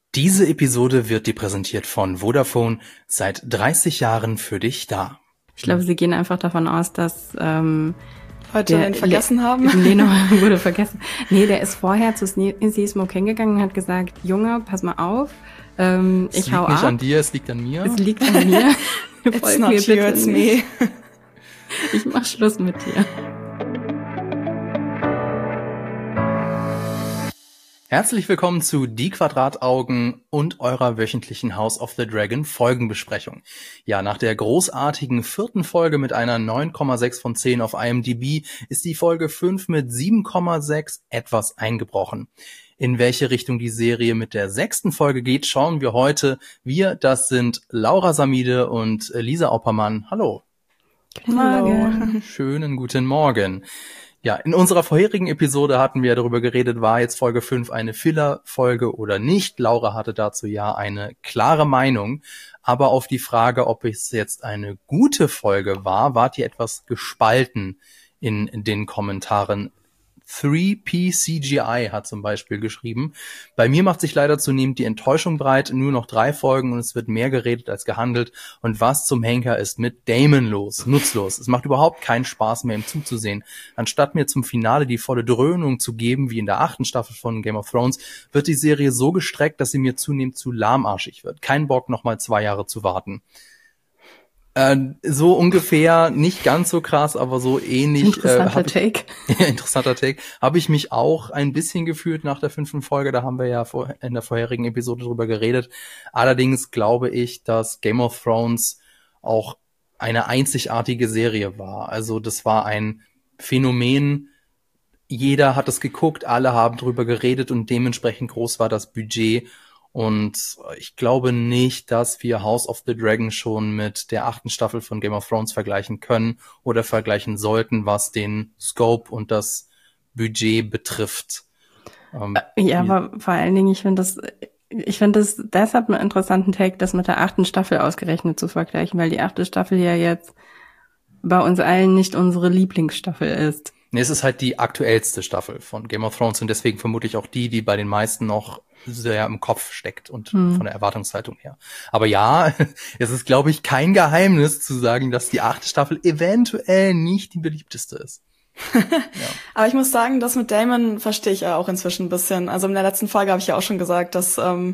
Diese Episode wird dir präsentiert von Vodafone, seit 30 Jahren für dich da. Ich glaube, sie gehen einfach davon aus, dass heute den vergessen haben. Leno wurde vergessen. Nee, der ist vorher zu Seasmoke hingegangen und hat gesagt, Junge, pass mal auf, ich hau ab. Es liegt nicht an dir, es liegt an mir. Es liegt an mir. It's not you, it's me. Ich mach Schluss mit dir. Herzlich willkommen zu Die Quadrataugen und eurer wöchentlichen House of the Dragon Folgenbesprechung. Ja, nach der großartigen 4. Folge mit einer 9,6 von 10 auf IMDb ist die Folge 5 mit 7,6 etwas eingebrochen. In welche Richtung die Serie mit der 6. Folge geht, schauen wir heute. Das sind Laura Samide und Lisa Oppermann. Hallo. Guten Morgen. Schönen guten Morgen. Ja, in unserer vorherigen Episode hatten wir darüber geredet, war jetzt Folge 5 eine Filler-Folge oder nicht. Laura hatte dazu ja eine klare Meinung. Aber auf die Frage, ob es jetzt eine gute Folge war, wart ihr etwas gespalten in den Kommentaren. 3P CGI hat zum Beispiel geschrieben: Bei mir macht sich leider zunehmend die Enttäuschung breit, nur noch 3 Folgen und es wird mehr geredet als gehandelt. Und was zum Henker ist mit Daemon los? Nutzlos. Es macht überhaupt keinen Spaß mehr, ihm zuzusehen. Anstatt mir zum Finale die volle Dröhnung zu geben, wie in der 8. Staffel von Game of Thrones, wird die Serie so gestreckt, dass sie mir zunehmend zu lahmarschig wird. Kein Bock, nochmal 2 Jahre zu warten. So ungefähr, nicht ganz so krass, aber so ähnlich. Interessanter Take. Interessanter Take. Habe ich mich auch ein bisschen gefühlt nach der 5. Folge, da haben wir ja in der vorherigen Episode drüber geredet. Allerdings glaube ich, dass Game of Thrones auch eine einzigartige Serie war. Also das war ein Phänomen. Jeder hat es geguckt, alle haben drüber geredet und dementsprechend groß war das Budget. Und ich glaube nicht, dass wir House of the Dragon schon mit der 8. Staffel von Game of Thrones vergleichen können oder vergleichen sollten, was den Scope und das Budget betrifft. Aber vor allen Dingen, ich finde das deshalb einen interessanten Take, das mit der 8. Staffel ausgerechnet zu vergleichen, weil die 8. Staffel ja jetzt bei uns allen nicht unsere Lieblingsstaffel ist. Nee, es ist halt die aktuellste Staffel von Game of Thrones und deswegen vermutlich auch die bei den meisten noch sehr im Kopf steckt und von der Erwartungshaltung her. Aber ja, es ist, glaube ich, kein Geheimnis zu sagen, dass die 8. Staffel eventuell nicht die beliebteste ist. Ja. Aber ich muss sagen, das mit Daemon verstehe ich ja auch inzwischen ein bisschen. Also in der letzten Folge habe ich ja auch schon gesagt, dass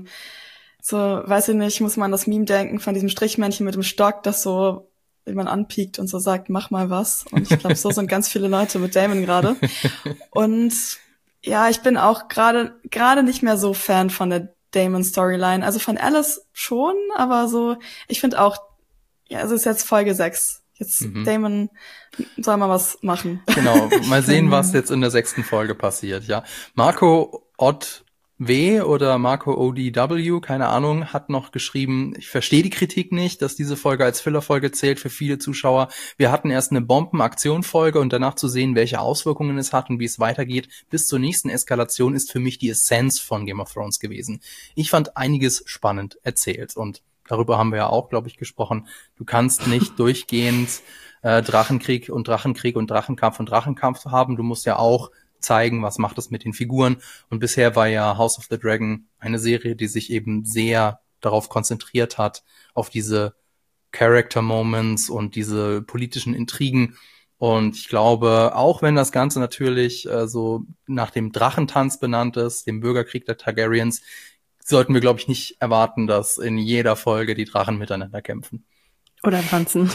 so, weiß ich nicht, muss man an das Meme denken von diesem Strichmännchen mit dem Stock, das so jemand anpiekt und so sagt, mach mal was. Und ich glaube, so sind ganz viele Leute mit Daemon gerade. Und ja, ich bin auch gerade nicht mehr so Fan von der Daemon-Storyline. Also von Alice schon, aber so, ich finde auch, ja, es ist jetzt Folge 6. Jetzt Daemon soll mal was machen. Genau, mal sehen, was jetzt in der 6. Folge passiert, ja. Marco Ott W. oder Marco ODW, keine Ahnung, hat noch geschrieben: Ich verstehe die Kritik nicht, dass diese Folge als Fillerfolge zählt für viele Zuschauer. Wir hatten erst eine Bomben-Aktion-Folge und danach zu sehen, welche Auswirkungen es hat und wie es weitergeht bis zur nächsten Eskalation, ist für mich die Essenz von Game of Thrones gewesen. Ich fand einiges spannend erzählt und darüber haben wir ja auch, glaube ich, gesprochen. Du kannst nicht durchgehend Drachenkrieg und Drachenkampf und Drachenkampf haben. Du musst ja auch zeigen, was macht es mit den Figuren. Und bisher war ja House of the Dragon eine Serie, die sich eben sehr darauf konzentriert hat, auf diese Character Moments und diese politischen Intrigen. Und ich glaube, auch wenn das Ganze natürlich so nach dem Drachentanz benannt ist, dem Bürgerkrieg der Targaryens, sollten wir, glaube ich, nicht erwarten, dass in jeder Folge die Drachen miteinander kämpfen. Oder tanzen.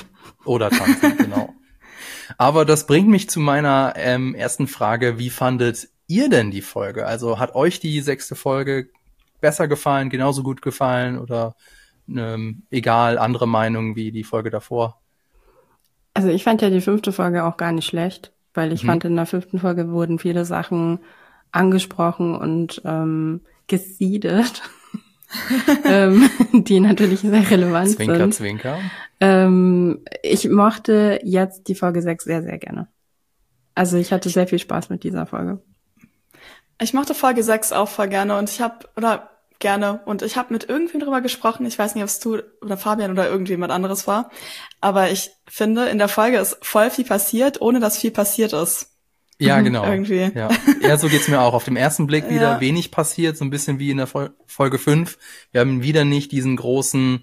Genau. Aber das bringt mich zu meiner ersten Frage: Wie fandet ihr denn die Folge? Also hat euch die 6. Folge besser gefallen, genauso gut gefallen oder egal, andere Meinung wie die Folge davor? Also ich fand ja die 5. Folge auch gar nicht schlecht, weil ich fand, in der 5. Folge wurden viele Sachen angesprochen und gesiedet, die natürlich sehr relevant sind. Zwinker. Ich mochte jetzt die Folge 6 sehr, sehr gerne. Also ich hatte sehr viel Spaß mit dieser Folge. Ich mochte Folge 6 auch voll gerne und ich habe mit irgendwem drüber gesprochen. Ich weiß nicht, ob es du oder Fabian oder irgendjemand anderes war. Aber ich finde, in der Folge ist voll viel passiert, ohne dass viel passiert ist. Ja, genau. Irgendwie. Ja, so geht's mir auch. Auf dem ersten Blick wieder wenig passiert, so ein bisschen wie in der Folge 5. Wir haben wieder nicht diesen großen,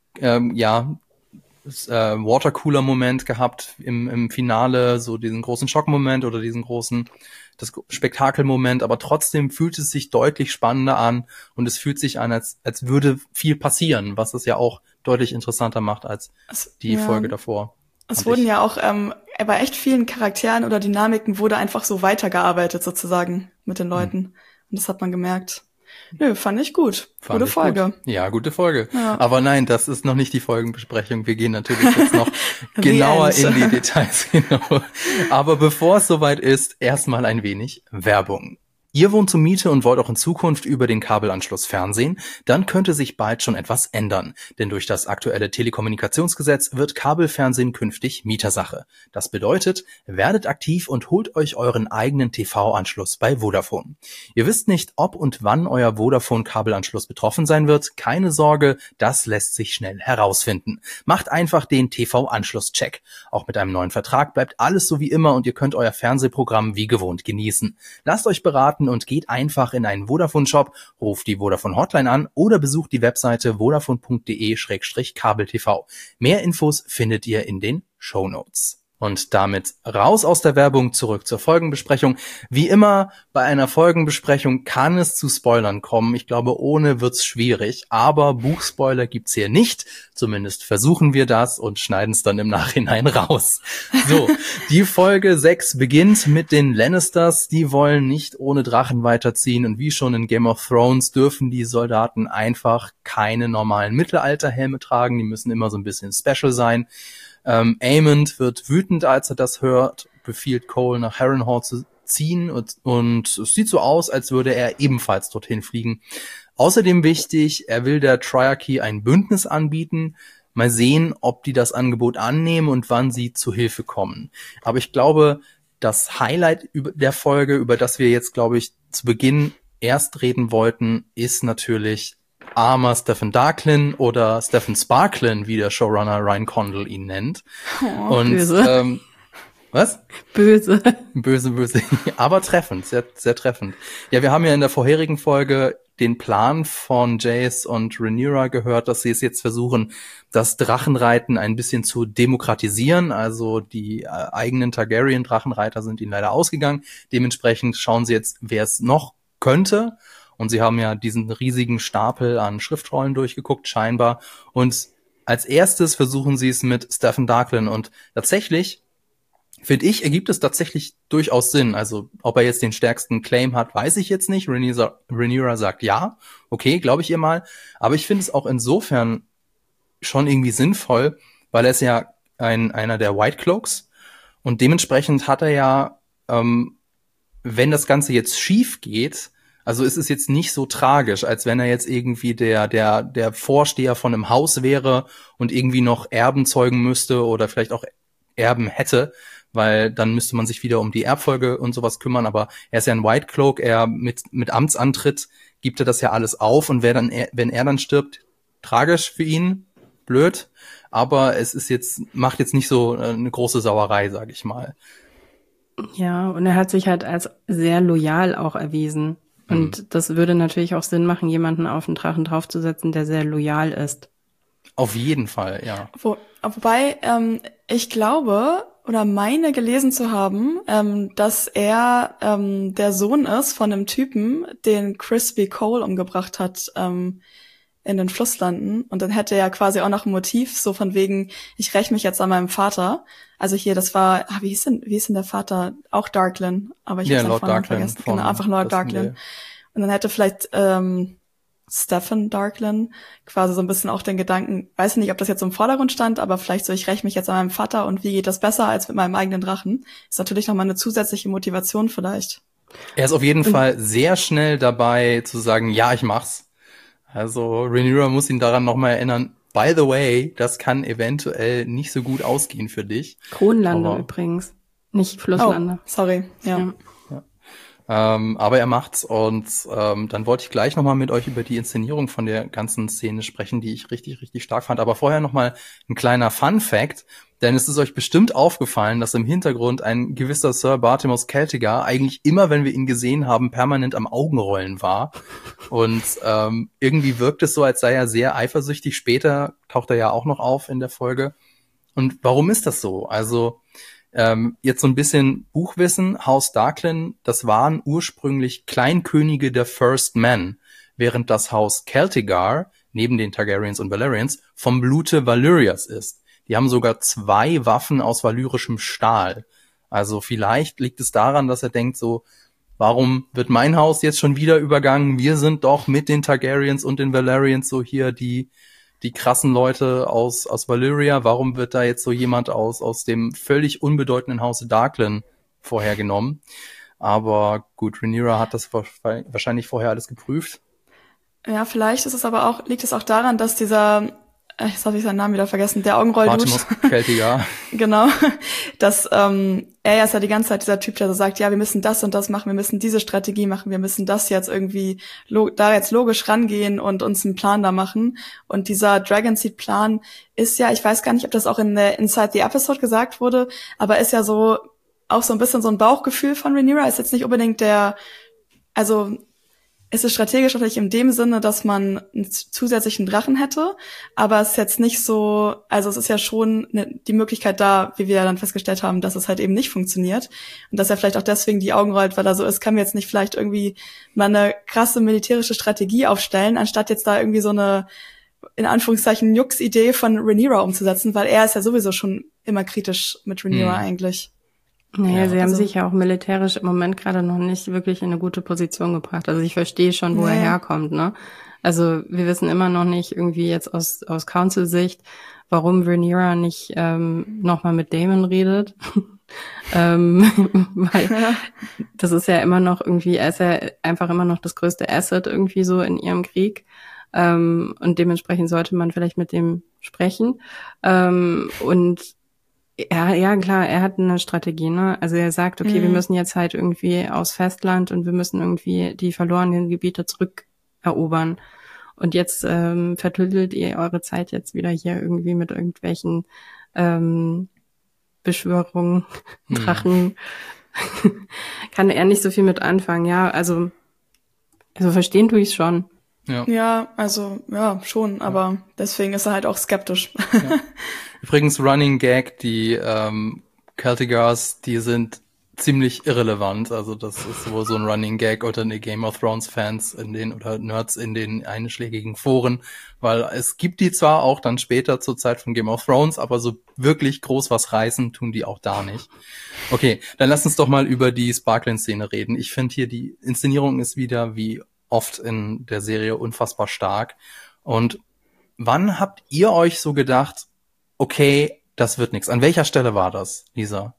Watercooler-Moment gehabt im Finale, so diesen großen Schockmoment oder diesen großen Spektakelmoment, aber trotzdem fühlt es sich deutlich spannender an und es fühlt sich an, als würde viel passieren, was es ja auch deutlich interessanter macht als die Folge davor. Es wurden ja auch bei echt vielen Charakteren oder Dynamiken wurde einfach so weitergearbeitet sozusagen mit den Leuten. Und das hat man gemerkt. Nö, fand ich gut. Gute Folge. Gut. Ja, gute Folge. Ja. Aber nein, das ist noch nicht die Folgenbesprechung. Wir gehen natürlich jetzt noch genauer in die Details. Genau. Aber bevor es soweit ist, erstmal ein wenig Werbung. Ihr wohnt zur Miete und wollt auch in Zukunft über den Kabelanschluss fernsehen? Dann könnte sich bald schon etwas ändern. Denn durch das aktuelle Telekommunikationsgesetz wird Kabelfernsehen künftig Mietersache. Das bedeutet, werdet aktiv und holt euch euren eigenen TV-Anschluss bei Vodafone. Ihr wisst nicht, ob und wann euer Vodafone-Kabelanschluss betroffen sein wird? Keine Sorge, das lässt sich schnell herausfinden. Macht einfach den TV-Anschluss-Check. Auch mit einem neuen Vertrag bleibt alles so wie immer und ihr könnt euer Fernsehprogramm wie gewohnt genießen. Lasst euch beraten und geht einfach in einen Vodafone-Shop, ruft die Vodafone-Hotline an oder besucht die Webseite vodafone.de/kabeltv. Mehr Infos findet ihr in den Shownotes. Und damit raus aus der Werbung, zurück zur Folgenbesprechung. Wie immer bei einer Folgenbesprechung kann es zu Spoilern kommen. Ich glaube, ohne wird's schwierig. Aber Buchspoiler gibt's hier nicht. Zumindest versuchen wir das und schneiden es dann im Nachhinein raus. So, die Folge 6 beginnt mit den Lannisters. Die wollen nicht ohne Drachen weiterziehen. Und wie schon in Game of Thrones dürfen die Soldaten einfach keine normalen Mittelalterhelme tragen. Die müssen immer so ein bisschen special sein. Aemond wird wütend, als er das hört, befiehlt Cole nach Harrenhal zu ziehen und es sieht so aus, als würde er ebenfalls dorthin fliegen. Außerdem wichtig, er will der Triarchy ein Bündnis anbieten. Mal sehen, ob die das Angebot annehmen und wann sie zu Hilfe kommen. Aber ich glaube, das Highlight der Folge, über das wir jetzt, glaube ich, zu Beginn erst reden wollten, ist natürlich armer Stephen Darklin oder Stephen Sparklin, wie der Showrunner Ryan Condal ihn nennt. Oh, und böse. Was? Böse. Böse. Aber treffend, sehr, sehr treffend. Ja, wir haben ja in der vorherigen Folge den Plan von Jace und Rhaenyra gehört, dass sie es jetzt versuchen, das Drachenreiten ein bisschen zu demokratisieren. Also die eigenen Targaryen-Drachenreiter sind ihnen leider ausgegangen. Dementsprechend schauen sie jetzt, wer es noch könnte. Und sie haben ja diesen riesigen Stapel an Schriftrollen durchgeguckt, scheinbar. Und als erstes versuchen sie es mit Stephen Darklin. Und tatsächlich, finde ich, ergibt es tatsächlich durchaus Sinn. Also, ob er jetzt den stärksten Claim hat, weiß ich jetzt nicht. Rhaenyra sagt ja. Okay, glaube ich ihr mal. Aber ich finde es auch insofern schon irgendwie sinnvoll, weil er ist ja einer der White Cloaks. Und dementsprechend hat er ja, wenn das Ganze jetzt schief geht, also es ist jetzt nicht so tragisch, als wenn er jetzt irgendwie der Vorsteher von einem Haus wäre und irgendwie noch Erben zeugen müsste oder vielleicht auch Erben hätte, weil dann müsste man sich wieder um die Erbfolge und sowas kümmern. Aber er ist ja ein White Cloak, er mit Amtsantritt gibt er das ja alles auf und wenn er dann stirbt, tragisch für ihn, blöd. Aber es ist macht jetzt nicht so eine große Sauerei, sage ich mal. Ja, und er hat sich halt als sehr loyal auch erwiesen. Und das würde natürlich auch Sinn machen, jemanden auf den Drachen draufzusetzen, der sehr loyal ist. Auf jeden Fall, ja. Wobei, ich glaube oder meine gelesen zu haben, dass er der Sohn ist von einem Typen, den Crispy Cole umgebracht hat in den Flusslanden. Und dann hätte er quasi auch noch ein Motiv, so von wegen, ich räche mich jetzt an meinem Vater. Also hier, das war, wie hieß denn der Vater? Auch Darklin, aber ich habe Lord Vornamen vergessen. Genau, einfach Lord Darklin. Und dann hätte vielleicht Stephen Darklin quasi so ein bisschen auch den Gedanken, weiß nicht, ob das jetzt im Vordergrund stand, aber vielleicht so, ich räche mich jetzt an meinem Vater und wie geht das besser als mit meinem eigenen Drachen? Ist natürlich nochmal eine zusätzliche Motivation vielleicht. Er ist auf jeden Fall sehr schnell dabei zu sagen, ja, ich mach's. Also Rhaenyra muss ihn daran nochmal erinnern, by the way, das kann eventuell nicht so gut ausgehen für dich. Kronlande übrigens, nicht Flusslande. Oh, sorry, ja. Aber er macht's und dann wollte ich gleich nochmal mit euch über die Inszenierung von der ganzen Szene sprechen, die ich richtig, richtig stark fand. Aber vorher nochmal ein kleiner Fun-Fact, denn es ist euch bestimmt aufgefallen, dass im Hintergrund ein gewisser Sir Bartimos Celtigar eigentlich immer, wenn wir ihn gesehen haben, permanent am Augenrollen war. Und irgendwie wirkt es so, als sei er sehr eifersüchtig. Später taucht er ja auch noch auf in der Folge. Und warum ist das so? Also jetzt so ein bisschen Buchwissen. Haus Darklin, das waren ursprünglich Kleinkönige der First Men, während das Haus Celtigar, neben den Targaryens und Valerians, vom Blute Valyrias ist. Die haben sogar 2 Waffen aus valyrischem Stahl. Also vielleicht liegt es daran, dass er denkt so, warum wird mein Haus jetzt schon wieder übergangen? Wir sind doch mit den Targaryens und den Valerians so hier die krassen Leute aus Valyria, warum wird da jetzt so jemand aus dem völlig unbedeutenden Hause Darklin vorhergenommen? Aber gut, Rhaenyra hat das wahrscheinlich vorher alles geprüft. Ja, vielleicht ist es aber auch, liegt es auch daran, dass dieser, jetzt habe ich seinen Namen wieder vergessen, der Augenroll-Dude. Bartimos Celtigar. Genau, dass er ist ja die ganze Zeit dieser Typ, der so sagt, ja, wir müssen das und das machen, wir müssen diese Strategie machen, wir müssen das jetzt irgendwie da jetzt logisch rangehen und uns einen Plan da machen. Und dieser Dragonseed-Plan ist ja, ich weiß gar nicht, ob das auch in der Inside the Episode gesagt wurde, aber ist ja so auch so ein bisschen so ein Bauchgefühl von Rhaenyra, ist jetzt nicht unbedingt also es ist strategisch natürlich in dem Sinne, dass man einen zusätzlichen Drachen hätte, aber es ist jetzt nicht so, also es ist ja schon die Möglichkeit da, wie wir ja dann festgestellt haben, dass es halt eben nicht funktioniert und dass er vielleicht auch deswegen die Augen rollt, weil er so ist, kann mir jetzt nicht vielleicht irgendwie mal eine krasse militärische Strategie aufstellen, anstatt jetzt da irgendwie so eine, in Anführungszeichen, Jux-Idee von Rhaenyra umzusetzen, weil er ist ja sowieso schon immer kritisch mit Rhaenyra eigentlich. Naja, sie haben sich ja auch militärisch im Moment gerade noch nicht wirklich in eine gute Position gebracht. Also ich verstehe schon, wo er herkommt, ne? Also wir wissen immer noch nicht irgendwie jetzt aus Council-Sicht, warum Rhaenyra nicht nochmal mit Daemon redet. Weil das ist ja immer noch irgendwie, er ist ja einfach immer noch das größte Asset irgendwie so in ihrem Krieg. Und dementsprechend sollte man vielleicht mit dem sprechen. Und ja, klar, er hat eine Strategie, ne? Also er sagt, okay, wir müssen jetzt halt irgendwie aus Festland und wir müssen irgendwie die verlorenen Gebiete zurückerobern. Und jetzt vertüdelt ihr eure Zeit jetzt wieder hier irgendwie mit irgendwelchen Beschwörungen, Drachen. Kann er nicht so viel mit anfangen, ja. Also verstehen tue ich es schon. Ja, also ja, schon, aber deswegen ist er halt auch skeptisch. Ja. Übrigens, Running Gag, die Celtigars, die sind ziemlich irrelevant. Also das ist wohl so ein Running Gag unter den Game of Thrones Fans oder Nerds in den einschlägigen Foren, weil es gibt die zwar auch dann später zur Zeit von Game of Thrones, aber so wirklich groß was reißen tun die auch da nicht. Okay, dann lass uns doch mal über die Sparkling-Szene reden. Ich finde hier, die Inszenierung ist wieder wie oft in der Serie unfassbar stark. Und wann habt ihr euch so gedacht, okay, das wird nichts? An welcher Stelle war das, Lisa?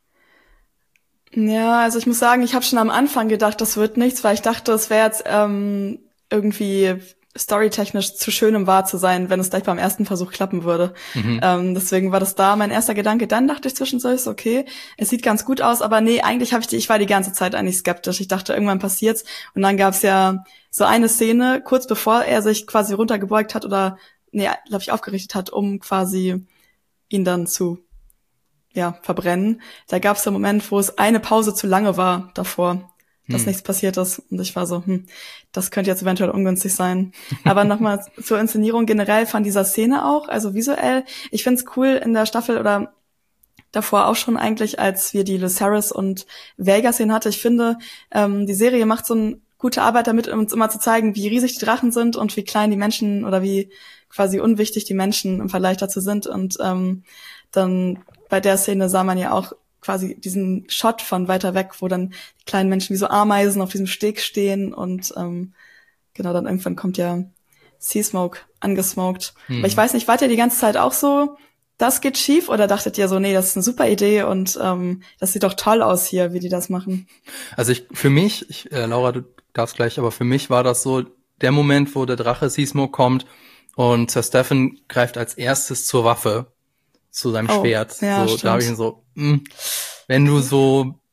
Ja, also ich muss sagen, ich habe schon am Anfang gedacht, das wird nichts, weil ich dachte, es wäre jetzt irgendwie storytechnisch zu schön, um wahr zu sein, wenn es gleich beim ersten Versuch klappen würde. Deswegen war das da mein erster Gedanke. Dann dachte ich zwischendurch, okay, es sieht ganz gut aus, aber nee, eigentlich ich war die ganze Zeit eigentlich skeptisch. Ich dachte, irgendwann passiert's. Und dann gab's ja so eine Szene, kurz bevor er sich quasi runtergebeugt hat oder, glaube ich, aufgerichtet hat, um quasi ihn dann zu verbrennen. Da gab's so einen Moment, wo es eine Pause zu lange war davor, dass nichts passiert ist. Und ich war so, das könnte jetzt eventuell ungünstig sein. Aber nochmal zur Inszenierung generell von dieser Szene auch, also visuell. Ich find's cool in der Staffel oder davor auch schon eigentlich, als wir die Lucerys und Vhagar-Szenen hatte. Ich finde, die Serie macht so eine gute Arbeit damit, uns immer zu zeigen, wie riesig die Drachen sind und wie klein die Menschen oder wie quasi unwichtig die Menschen im Vergleich dazu sind. Und dann bei der Szene sah man ja auch quasi diesen Shot von weiter weg, wo dann die kleinen Menschen wie so Ameisen auf diesem Steg stehen und genau, dann irgendwann kommt ja Seasmoke angesmoked. Aber ich weiß nicht, wart ihr die ganze Zeit auch so, das geht schief, oder dachtet ihr so, nee, das ist eine super Idee und das sieht doch toll aus hier, wie die das machen? Also für mich, Laura, du darfst gleich, aber für mich war das so der Moment, wo der Drache Seasmoke kommt und Sir Stephen greift als erstes zur Waffe, zu seinem Schwert. Ja, so, da habe ich ihn so, wenn du so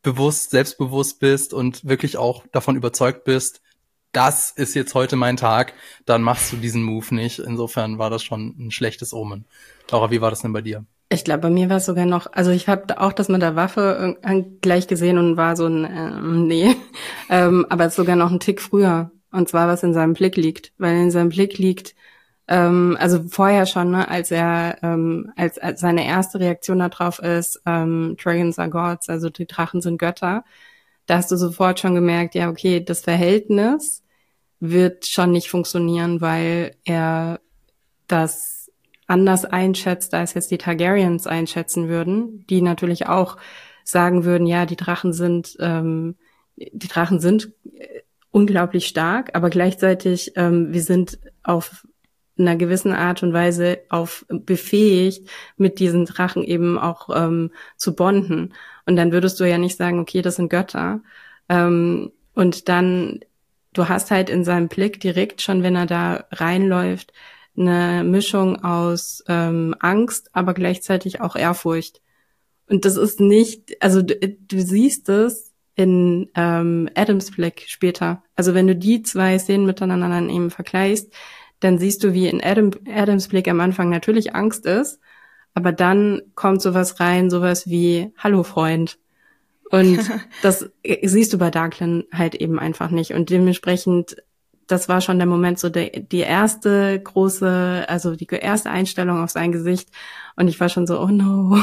selbstbewusst bist und wirklich auch davon überzeugt bist, das ist jetzt heute mein Tag, dann machst du diesen Move nicht. Insofern war das schon ein schlechtes Omen. Laura, wie war das denn bei dir? Ich glaube, bei mir war es sogar noch, also ich habe auch das mit der Waffe gleich gesehen und war so ein, nee, aber es ist sogar noch ein Tick früher. Und zwar, was in seinem Blick liegt. Weil in seinem Blick liegt, also vorher schon, ne, als seine erste Reaktion darauf ist, Dragons are gods, also die Drachen sind Götter, da hast du sofort schon gemerkt, ja, okay, das Verhältnis wird schon nicht funktionieren, weil er das anders einschätzt, als jetzt die Targaryens einschätzen würden, die natürlich auch sagen würden, ja, die Drachen sind unglaublich stark, aber gleichzeitig wir sind auf einer gewissen Art und Weise befähigt, mit diesen Drachen eben auch zu bonden. Und dann würdest du ja nicht sagen, okay, das sind Götter. Und dann, du hast halt in seinem Blick direkt schon, wenn er da reinläuft, eine Mischung aus Angst, aber gleichzeitig auch Ehrfurcht. Und das ist nicht, also du siehst es in Adams Blick später. Also wenn du die zwei Szenen miteinander dann eben vergleichst, dann siehst du, wie in Adams Blick am Anfang natürlich Angst ist, aber dann kommt sowas rein, sowas wie Hallo Freund. Und das siehst du bei Darklyn halt eben einfach nicht. Und dementsprechend, das war schon der Moment, so die erste große, also die erste Einstellung auf sein Gesicht. Und ich war schon so, oh no,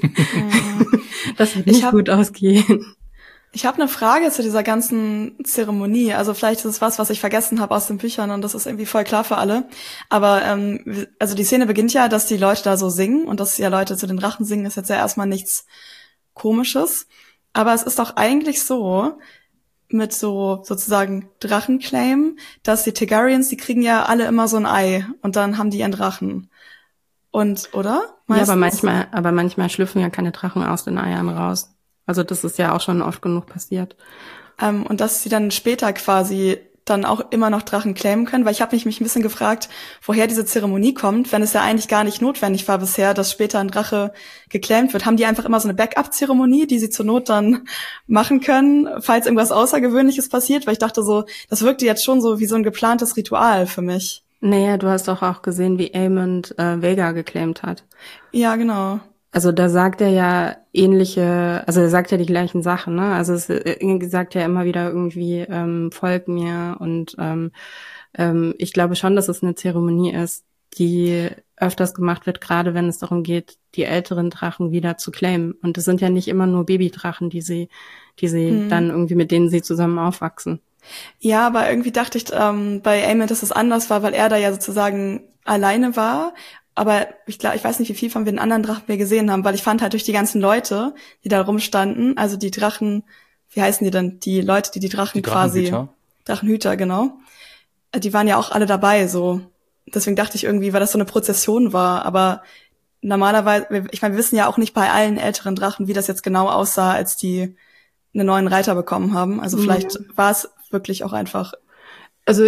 das wird nicht gut ausgehen. Ich habe eine Frage zu dieser ganzen Zeremonie. Also vielleicht ist es was ich vergessen habe aus den Büchern und das ist irgendwie voll klar für alle. Aber also die Szene beginnt ja, dass die Leute da so singen und dass ja Leute zu den Drachen singen, ist jetzt ja erstmal nichts Komisches. Aber es ist doch eigentlich so, mit so sozusagen Drachenclaim, dass die Targaryens, die kriegen ja alle immer so ein Ei und dann haben die ihren Drachen. Und, oder? Meistens? Ja, aber manchmal schlüpfen ja keine Drachen aus den Eiern raus. Also das ist ja auch schon oft genug passiert. Und dass sie dann später quasi dann auch immer noch Drachen claimen können, weil ich habe mich ein bisschen gefragt, woher diese Zeremonie kommt, wenn es ja eigentlich gar nicht notwendig war bisher, dass später ein Drache geclaimt wird. Haben die einfach immer so eine Backup-Zeremonie, die sie zur Not dann machen können, falls irgendwas Außergewöhnliches passiert? Weil ich dachte so, das wirkte jetzt schon so wie so ein geplantes Ritual für mich. Naja, du hast doch auch gesehen, wie Aemond Vhagar geclaimt hat. Ja, genau. Also da sagt er ja er sagt ja die gleichen Sachen, ne? Also er sagt ja immer wieder irgendwie, folg mir und ich glaube schon, dass es eine Zeremonie ist, die öfters gemacht wird, gerade wenn es darum geht, die älteren Drachen wieder zu claimen. Und es sind ja nicht immer nur Babydrachen, die sie dann irgendwie, mit denen sie zusammen aufwachsen. Ja, aber irgendwie dachte ich bei Aemond, dass es anders war, weil er da ja sozusagen alleine war. Aber ich weiß nicht, wie viel von den anderen Drachen wir gesehen haben, weil ich fand halt durch die ganzen Leute, die da rumstanden, also die Drachen, wie heißen die denn? Die Leute, die Drachen quasi... Drachenhüter, genau. Die waren ja auch alle dabei, so. Deswegen dachte ich irgendwie, weil das so eine Prozession war. Aber normalerweise, ich meine, wir wissen ja auch nicht bei allen älteren Drachen, wie das jetzt genau aussah, als die einen neuen Reiter bekommen haben. Also vielleicht war es wirklich auch einfach... Also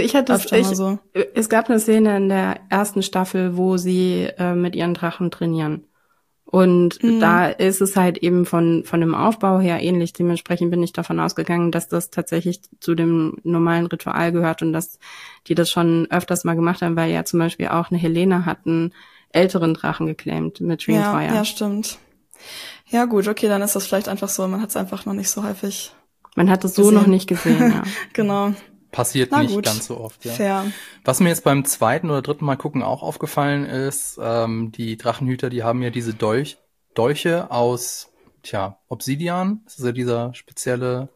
es gab eine Szene in der ersten Staffel, wo sie mit ihren Drachen trainieren. Und da ist es halt eben von dem Aufbau her ähnlich. Dementsprechend bin ich davon ausgegangen, dass das tatsächlich zu dem normalen Ritual gehört und dass die das schon öfters mal gemacht haben, weil ja zum Beispiel auch eine Helena hat einen älteren Drachen geclaimt mit Dreamfire. Ja, stimmt. Ja gut, okay, dann ist das vielleicht einfach so. Man hat es einfach noch nicht so häufig Man hat es so noch nicht gesehen, ja. Genau. Passiert nicht ganz so oft, ja. Fair. Was mir jetzt beim zweiten oder dritten Mal gucken auch aufgefallen ist, die Drachenhüter, die haben ja diese Dolche aus, Obsidian. Das ist ja dieser spezielle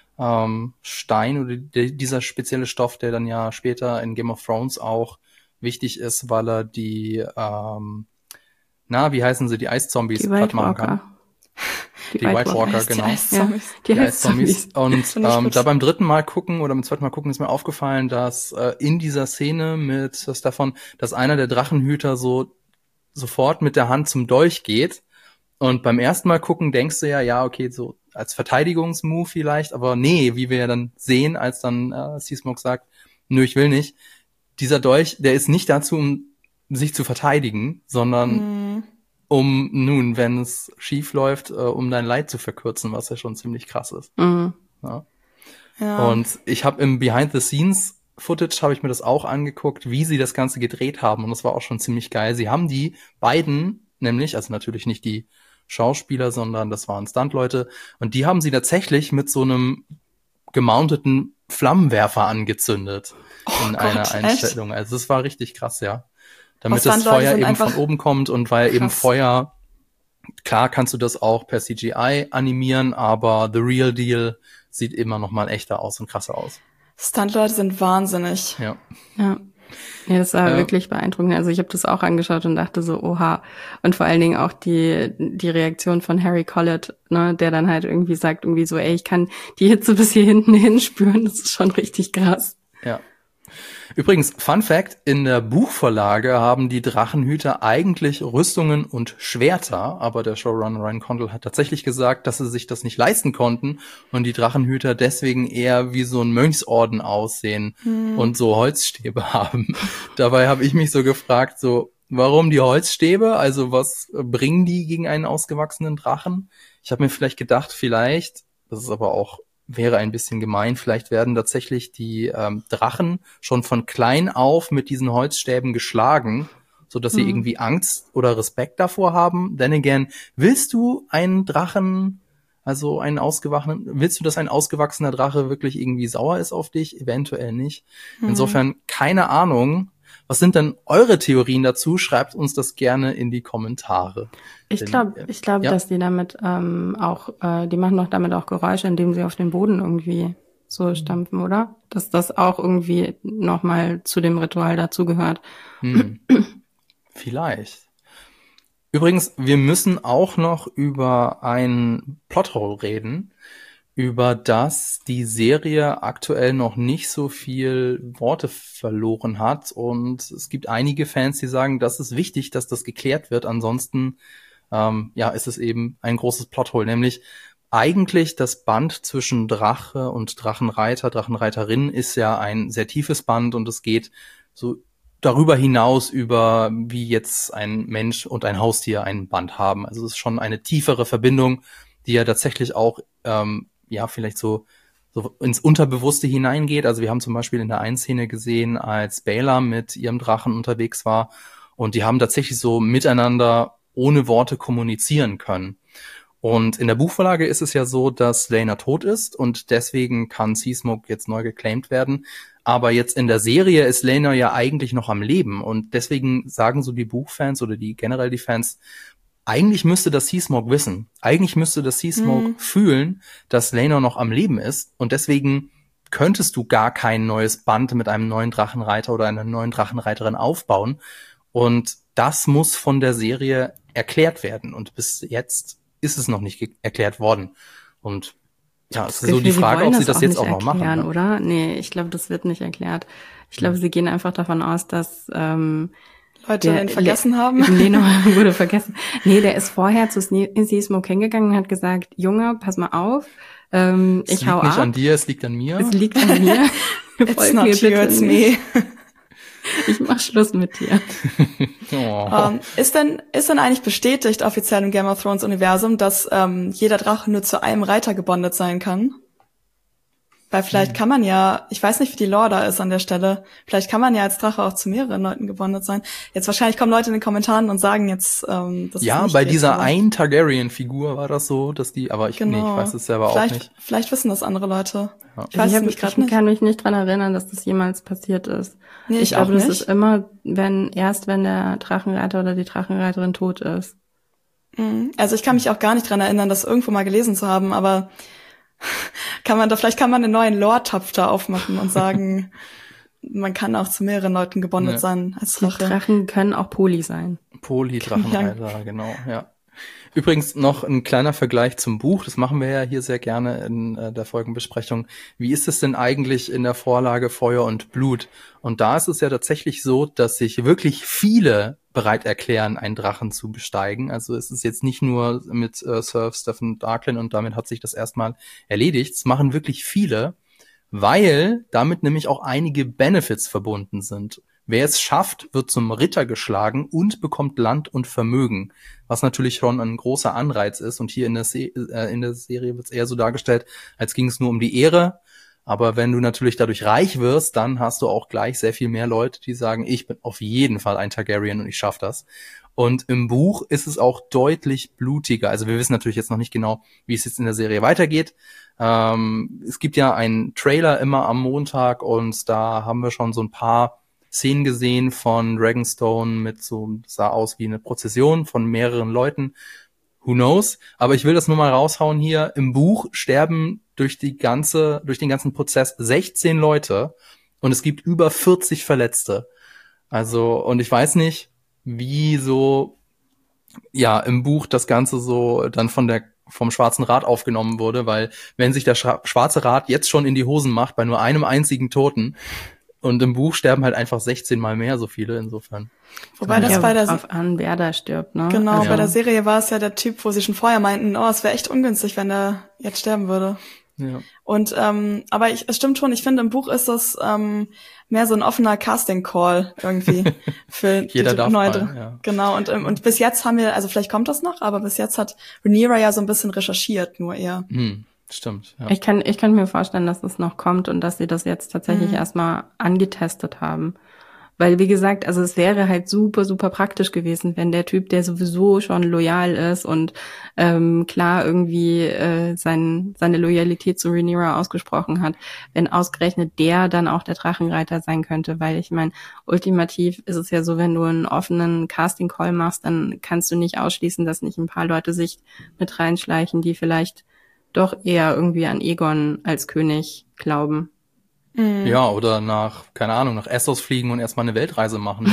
Stein oder dieser spezielle Stoff, der dann ja später in Game of Thrones auch wichtig ist, weil er die, wie heißen sie, die Eiszombies platt machen kann. Die White Walker, genau. Die Eiszombies. Und da beim dritten Mal gucken oder beim zweiten Mal gucken ist mir aufgefallen, dass in dieser Szene mit Stefan, dass einer der Drachenhüter so sofort mit der Hand zum Dolch geht. Und beim ersten Mal gucken denkst du ja, okay, so als Verteidigungsmove vielleicht, aber nee, wie wir ja dann sehen, als dann Seasmoke sagt, nö, ich will nicht. Dieser Dolch, der ist nicht dazu, um sich zu verteidigen, sondern wenn es schief läuft, um dein Leid zu verkürzen, was ja schon ziemlich krass ist. Mhm. Ja. Ja. Und ich habe im Behind-the-Scenes-Footage habe ich mir das auch angeguckt, wie sie das Ganze gedreht haben. Und das war auch schon ziemlich geil. Sie haben die beiden nämlich, also natürlich nicht die Schauspieler, sondern das waren Stuntleute. Und die haben sie tatsächlich mit so einem gemounteten Flammenwerfer angezündet in einer Einstellung. Echt? Also das war richtig krass, ja. Damit das Feuer eben von oben kommt und weil eben Feuer, klar kannst du das auch per CGI animieren, aber the real deal sieht immer noch mal echter aus und krasser aus. Stuntleute sind wahnsinnig. Ja. Ja, das war wirklich beeindruckend. Also ich habe das auch angeschaut und dachte so, oha. Und vor allen Dingen auch die Reaktion von Harry Collett, ne, der dann halt irgendwie sagt, irgendwie so, ey, ich kann die Hitze bis hier hinten hin spüren. Das ist schon richtig krass. Ja. Übrigens, Fun Fact, in der Buchvorlage haben die Drachenhüter eigentlich Rüstungen und Schwerter, aber der Showrunner Ryan Condal hat tatsächlich gesagt, dass sie sich das nicht leisten konnten und die Drachenhüter deswegen eher wie so ein Mönchsorden aussehen und so Holzstäbe haben. Dabei habe ich mich so gefragt, so, warum die Holzstäbe? Also was bringen die gegen einen ausgewachsenen Drachen? Ich habe mir vielleicht gedacht, das ist aber auch wäre ein bisschen gemein. Vielleicht werden tatsächlich die Drachen schon von klein auf mit diesen Holzstäben geschlagen, so dass sie irgendwie Angst oder Respekt davor haben. Then again, willst du einen Drachen, also willst du, dass ein ausgewachsener Drache wirklich irgendwie sauer ist auf dich? Eventuell nicht. Insofern keine Ahnung. Was sind denn eure Theorien dazu? Schreibt uns das gerne in die Kommentare. Ich glaube, dass die damit die machen doch damit auch Geräusche, indem sie auf den Boden irgendwie so stampfen, oder? Dass das auch irgendwie nochmal zu dem Ritual dazugehört. Vielleicht. Übrigens, wir müssen auch noch über ein Plothole reden, über das die Serie aktuell noch nicht so viel Worte verloren hat. Und es gibt einige Fans, die sagen, das ist wichtig, dass das geklärt wird. Ansonsten ist es eben ein großes Plothole, nämlich eigentlich das Band zwischen Drache und Drachenreiter, Drachenreiterin ist ja ein sehr tiefes Band und es geht so darüber hinaus über, wie jetzt ein Mensch und ein Haustier ein Band haben. Also es ist schon eine tiefere Verbindung, die ja tatsächlich auch vielleicht so ins Unterbewusste hineingeht. Also wir haben zum Beispiel in der einen Szene gesehen, als Baela mit ihrem Drachen unterwegs war und die haben tatsächlich so miteinander ohne Worte kommunizieren können. Und in der Buchvorlage ist es ja so, dass Laena tot ist und deswegen kann Seasmoke jetzt neu geclaimed werden. Aber jetzt in der Serie ist Laena ja eigentlich noch am Leben und deswegen sagen so die Buchfans oder die Fans, eigentlich müsste das Seasmoke wissen. Eigentlich müsste das Seasmoke fühlen, dass Laena noch am Leben ist. Und deswegen könntest du gar kein neues Band mit einem neuen Drachenreiter oder einer neuen Drachenreiterin aufbauen. Und das muss von der Serie erklärt werden. Und bis jetzt ist es noch nicht erklärt worden. Und ja, es ist so die Frage, ob sie das jetzt auch noch machen. Ne? Oder? Nee, ich glaube, das wird nicht erklärt. Ich glaube, sie gehen einfach davon aus, dass Leute den vergessen haben. Leno wurde vergessen. Nee, der ist vorher zu Seasmoke hingegangen und hat gesagt, Junge, pass mal auf, ich hau ab. Es liegt nicht an dir, es liegt an mir. Es liegt an mir. It's not you, it's me. Ich mach Schluss mit dir. Ist denn eigentlich bestätigt offiziell im Game of Thrones Universum, dass jeder Drache nur zu einem Reiter gebondet sein kann? Weil vielleicht kann man ja, ich weiß nicht, wie die Lore da ist an der Stelle, vielleicht kann man ja als Drache auch zu mehreren Leuten gebondet sein. Jetzt wahrscheinlich kommen Leute in den Kommentaren und sagen jetzt, das ja, ist nicht bei dieser einen Targaryen-Figur war das so, dass die, aber ich weiß es selber auch nicht. Vielleicht wissen das andere Leute. Ja. Ich kann mich nicht dran erinnern, dass das jemals passiert ist. Nee, ich glaube, das ist immer, wenn der Drachenreiter oder die Drachenreiterin tot ist. Also ich kann mich auch gar nicht dran erinnern, das irgendwo mal gelesen zu haben, aber vielleicht kann man einen neuen Lore-Topf da aufmachen und sagen, man kann auch zu mehreren Leuten gebondet sein als Drache. Die Drachen können auch Poly sein. Poly-Drachenreiter, genau, ja. Übrigens noch ein kleiner Vergleich zum Buch, das machen wir ja hier sehr gerne in der Folgenbesprechung. Wie ist es denn eigentlich in der Vorlage Feuer und Blut? Und da ist es ja tatsächlich so, dass sich wirklich viele bereit erklären, einen Drachen zu besteigen. Also es ist jetzt nicht nur mit Sir Stephen Darklin und damit hat sich das erstmal erledigt. Es machen wirklich viele, weil damit nämlich auch einige Benefits verbunden sind. Wer es schafft, wird zum Ritter geschlagen und bekommt Land und Vermögen, was natürlich schon ein großer Anreiz ist. Und hier in der Serie wird es eher so dargestellt, als ging es nur um die Ehre. Aber wenn du natürlich dadurch reich wirst, dann hast du auch gleich sehr viel mehr Leute, die sagen, ich bin auf jeden Fall ein Targaryen und ich schaffe das. Und im Buch ist es auch deutlich blutiger. Also wir wissen natürlich jetzt noch nicht genau, wie es jetzt in der Serie weitergeht. Es gibt ja einen Trailer immer am Montag und da haben wir schon so ein paar Szenen gesehen von Dragonstone mit so, sah aus wie eine Prozession von mehreren Leuten. Who knows? Aber ich will das nur mal raushauen hier. Im Buch sterben durch den ganzen Prozess 16 Leute und es gibt über 40 Verletzte. Also, und ich weiß nicht, wie so, ja, im Buch das Ganze so dann vom Schwarzen Rat aufgenommen wurde, weil wenn sich der Schwarze Rat jetzt schon in die Hosen macht bei nur einem einzigen Toten, und im Buch sterben halt einfach 16 mal mehr so viele, insofern. Wobei das bei der drauf an, wer da stirbt, ne? Genau, bei der Serie war es ja der Typ, wo sie schon vorher meinten, es wäre echt ungünstig, wenn er jetzt sterben würde. Ja. Und aber es stimmt schon, ich finde, im Buch ist das mehr so ein offener Casting-Call irgendwie für Jeder die darf neue. mal, ja. Genau, und bis jetzt haben wir, also vielleicht kommt das noch, aber bis jetzt hat Rhaenyra ja so ein bisschen recherchiert, nur eher. Stimmt, ja. Ich kann mir vorstellen, dass es noch kommt und dass sie das jetzt tatsächlich erstmal angetestet haben. Weil, wie gesagt, also es wäre halt super, super praktisch gewesen, wenn der Typ, der sowieso schon loyal ist und klar irgendwie seine Loyalität zu Rhaenyra ausgesprochen hat, wenn ausgerechnet der dann auch der Drachenreiter sein könnte. Weil ich meine, ultimativ ist es ja so, wenn du einen offenen Casting-Call machst, dann kannst du nicht ausschließen, dass nicht ein paar Leute sich mit reinschleichen, die vielleicht doch eher irgendwie an Aegon als König glauben. Ja, oder nach Essos fliegen und erstmal eine Weltreise machen.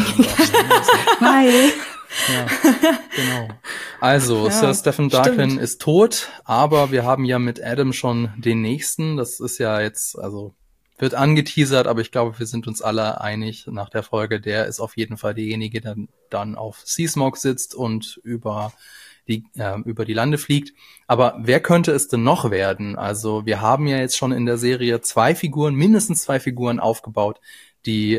Weil. Ja, genau. Also, Sir Stephen Darklin ist tot, aber wir haben ja mit Adam schon den nächsten. Das ist ja jetzt, also wird angeteasert, aber ich glaube, wir sind uns alle einig nach der Folge. Der ist auf jeden Fall derjenige, der dann auf Seasmoke sitzt und über die Lande fliegt. Aber wer könnte es denn noch werden? Also wir haben ja jetzt schon in der Serie mindestens zwei Figuren aufgebaut, die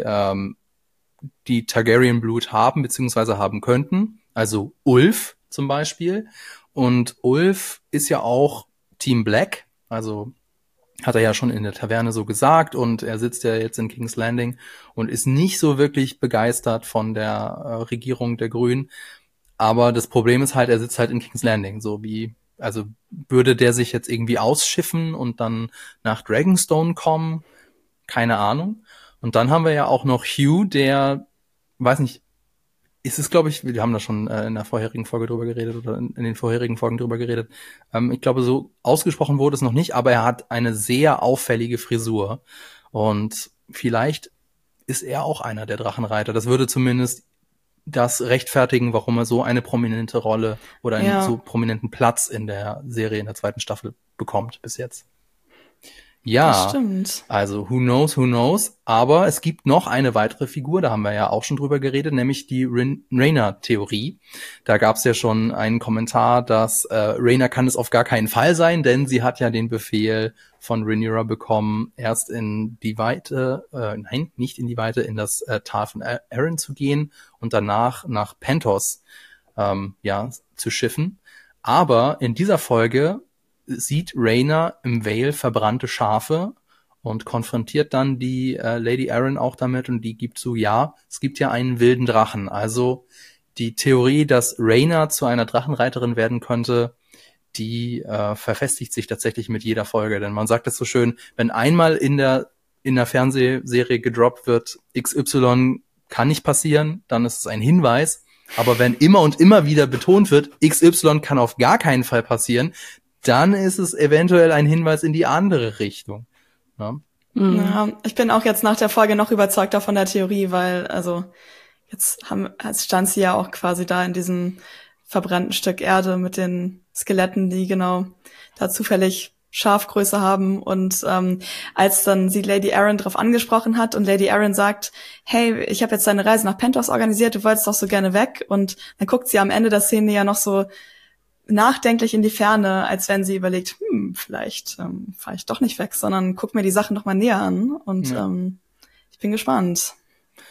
Targaryen-Blut haben, beziehungsweise haben könnten. Also Ulf zum Beispiel. Und Ulf ist ja auch Team Black, also hat er ja schon in der Taverne so gesagt, und er sitzt ja jetzt in King's Landing und ist nicht so wirklich begeistert von der Regierung der Grünen. Aber das Problem ist halt, er sitzt halt in King's Landing, also würde der sich jetzt irgendwie ausschiffen und dann nach Dragonstone kommen? Keine Ahnung. Und dann haben wir ja auch noch Hugh, der, weiß nicht, ist es, glaube ich, wir haben da schon in der vorherigen Folge drüber geredet oder in den vorherigen Folgen drüber geredet. Ich glaube, so ausgesprochen wurde es noch nicht, aber er hat eine sehr auffällige Frisur. Und vielleicht ist er auch einer der Drachenreiter. Das würde zumindest das rechtfertigen, warum er so eine prominente Rolle oder einen so prominenten Platz in der Serie in der zweiten Staffel bekommt bis jetzt. Ja, das stimmt. Also who knows, aber es gibt noch eine weitere Figur, da haben wir ja auch schon drüber geredet, nämlich die Rhaena-Theorie. Da gab es ja schon einen Kommentar, dass Rhaena kann es auf gar keinen Fall sein, denn sie hat ja den Befehl von Rhaenyra bekommen, erst in die Weite, nicht in die Weite, in das Tal von Arryn zu gehen und danach nach Pentos zu schiffen. Aber in dieser Folge sieht Rhaena im Vale verbrannte Schafe und konfrontiert dann die Lady Arryn auch damit, und die gibt so, ja, es gibt ja einen wilden Drachen. Also die Theorie, dass Rhaena zu einer Drachenreiterin werden könnte, die verfestigt sich tatsächlich mit jeder Folge. Denn man sagt es so schön, wenn einmal in der Fernsehserie gedroppt wird, XY kann nicht passieren, dann ist es ein Hinweis. Aber wenn immer und immer wieder betont wird, XY kann auf gar keinen Fall passieren, dann ist es eventuell ein Hinweis in die andere Richtung. Ja. Ja, ich bin auch jetzt nach der Folge noch überzeugter von der Theorie, weil, also, jetzt stand sie ja auch quasi da in diesem verbrannten Stück Erde mit den Skeletten, die genau da zufällig Schafgröße haben. Und als dann sie Lady Arryn drauf angesprochen hat und Lady Arryn sagt, hey, ich habe jetzt deine Reise nach Pentos organisiert, du wolltest doch so gerne weg. Und dann guckt sie am Ende der Szene ja noch so nachdenklich in die Ferne, als wenn sie überlegt, vielleicht fahre ich doch nicht weg, sondern guck mir die Sachen noch mal näher an. Und ich bin gespannt.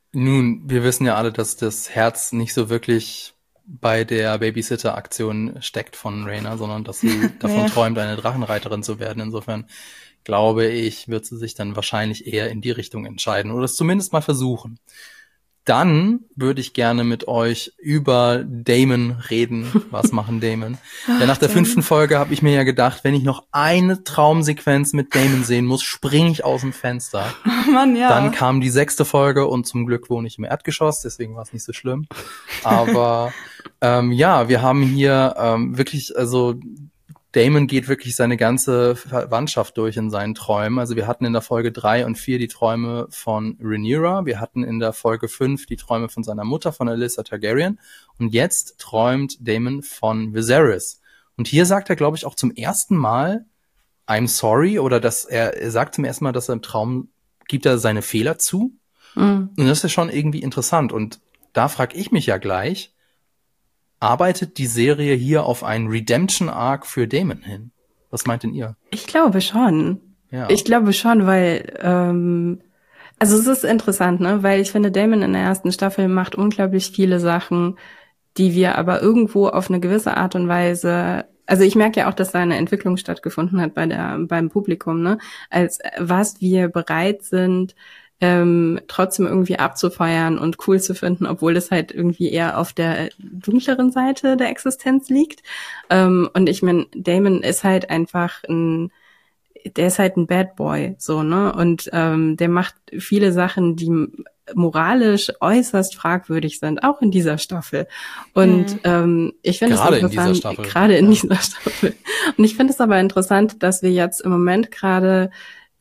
Nun, wir wissen ja alle, dass das Herz nicht so wirklich bei der Babysitter-Aktion steckt von Rhaena, sondern dass sie davon träumt, eine Drachenreiterin zu werden. Insofern glaube ich, wird sie sich dann wahrscheinlich eher in die Richtung entscheiden oder es zumindest mal versuchen. Dann würde ich gerne mit euch über Daemon reden. Was machen Daemon? Ja, nach der 5. Folge habe ich mir ja gedacht, wenn ich noch eine Traumsequenz mit Daemon sehen muss, springe ich aus dem Fenster. Oh Mann, ja. Dann kam die 6. Folge und zum Glück wohne ich im Erdgeschoss, deswegen war es nicht so schlimm. Aber ja, wir haben hier wirklich, also Daemon geht wirklich seine ganze Verwandtschaft durch in seinen Träumen. Also wir hatten in der Folge 3 und 4 die Träume von Rhaenyra. Wir hatten in der Folge 5 die Träume von seiner Mutter, von Alyssa Targaryen. Und jetzt träumt Daemon von Viserys. Und hier sagt er, glaube ich, auch zum ersten Mal I'm sorry, oder dass er sagt zum ersten Mal, dass er im Traum gibt er seine Fehler zu. Mhm. Und das ist schon irgendwie interessant. Und da frage ich mich ja gleich, arbeitet die Serie hier auf einen Redemption-Arc für Daemon hin? Was meint denn ihr? Ich glaube schon. Ja. Ich glaube schon, weil also es ist interessant, ne? Weil ich finde, Daemon in der ersten Staffel macht unglaublich viele Sachen, die wir aber irgendwo auf eine gewisse Art und Weise, also ich merke ja auch, dass da eine Entwicklung stattgefunden hat beim Publikum, ne? Als was wir bereit sind, trotzdem irgendwie abzufeiern und cool zu finden, obwohl es halt irgendwie eher auf der dunkleren Seite der Existenz liegt. Und ich meine, Daemon ist halt einfach der ist halt ein Bad Boy, so, ne? Und der macht viele Sachen, die moralisch äußerst fragwürdig sind, auch in dieser Staffel. Und ich finde es interessant, gerade in dieser Staffel. Und ich finde es aber interessant, dass wir jetzt im Moment gerade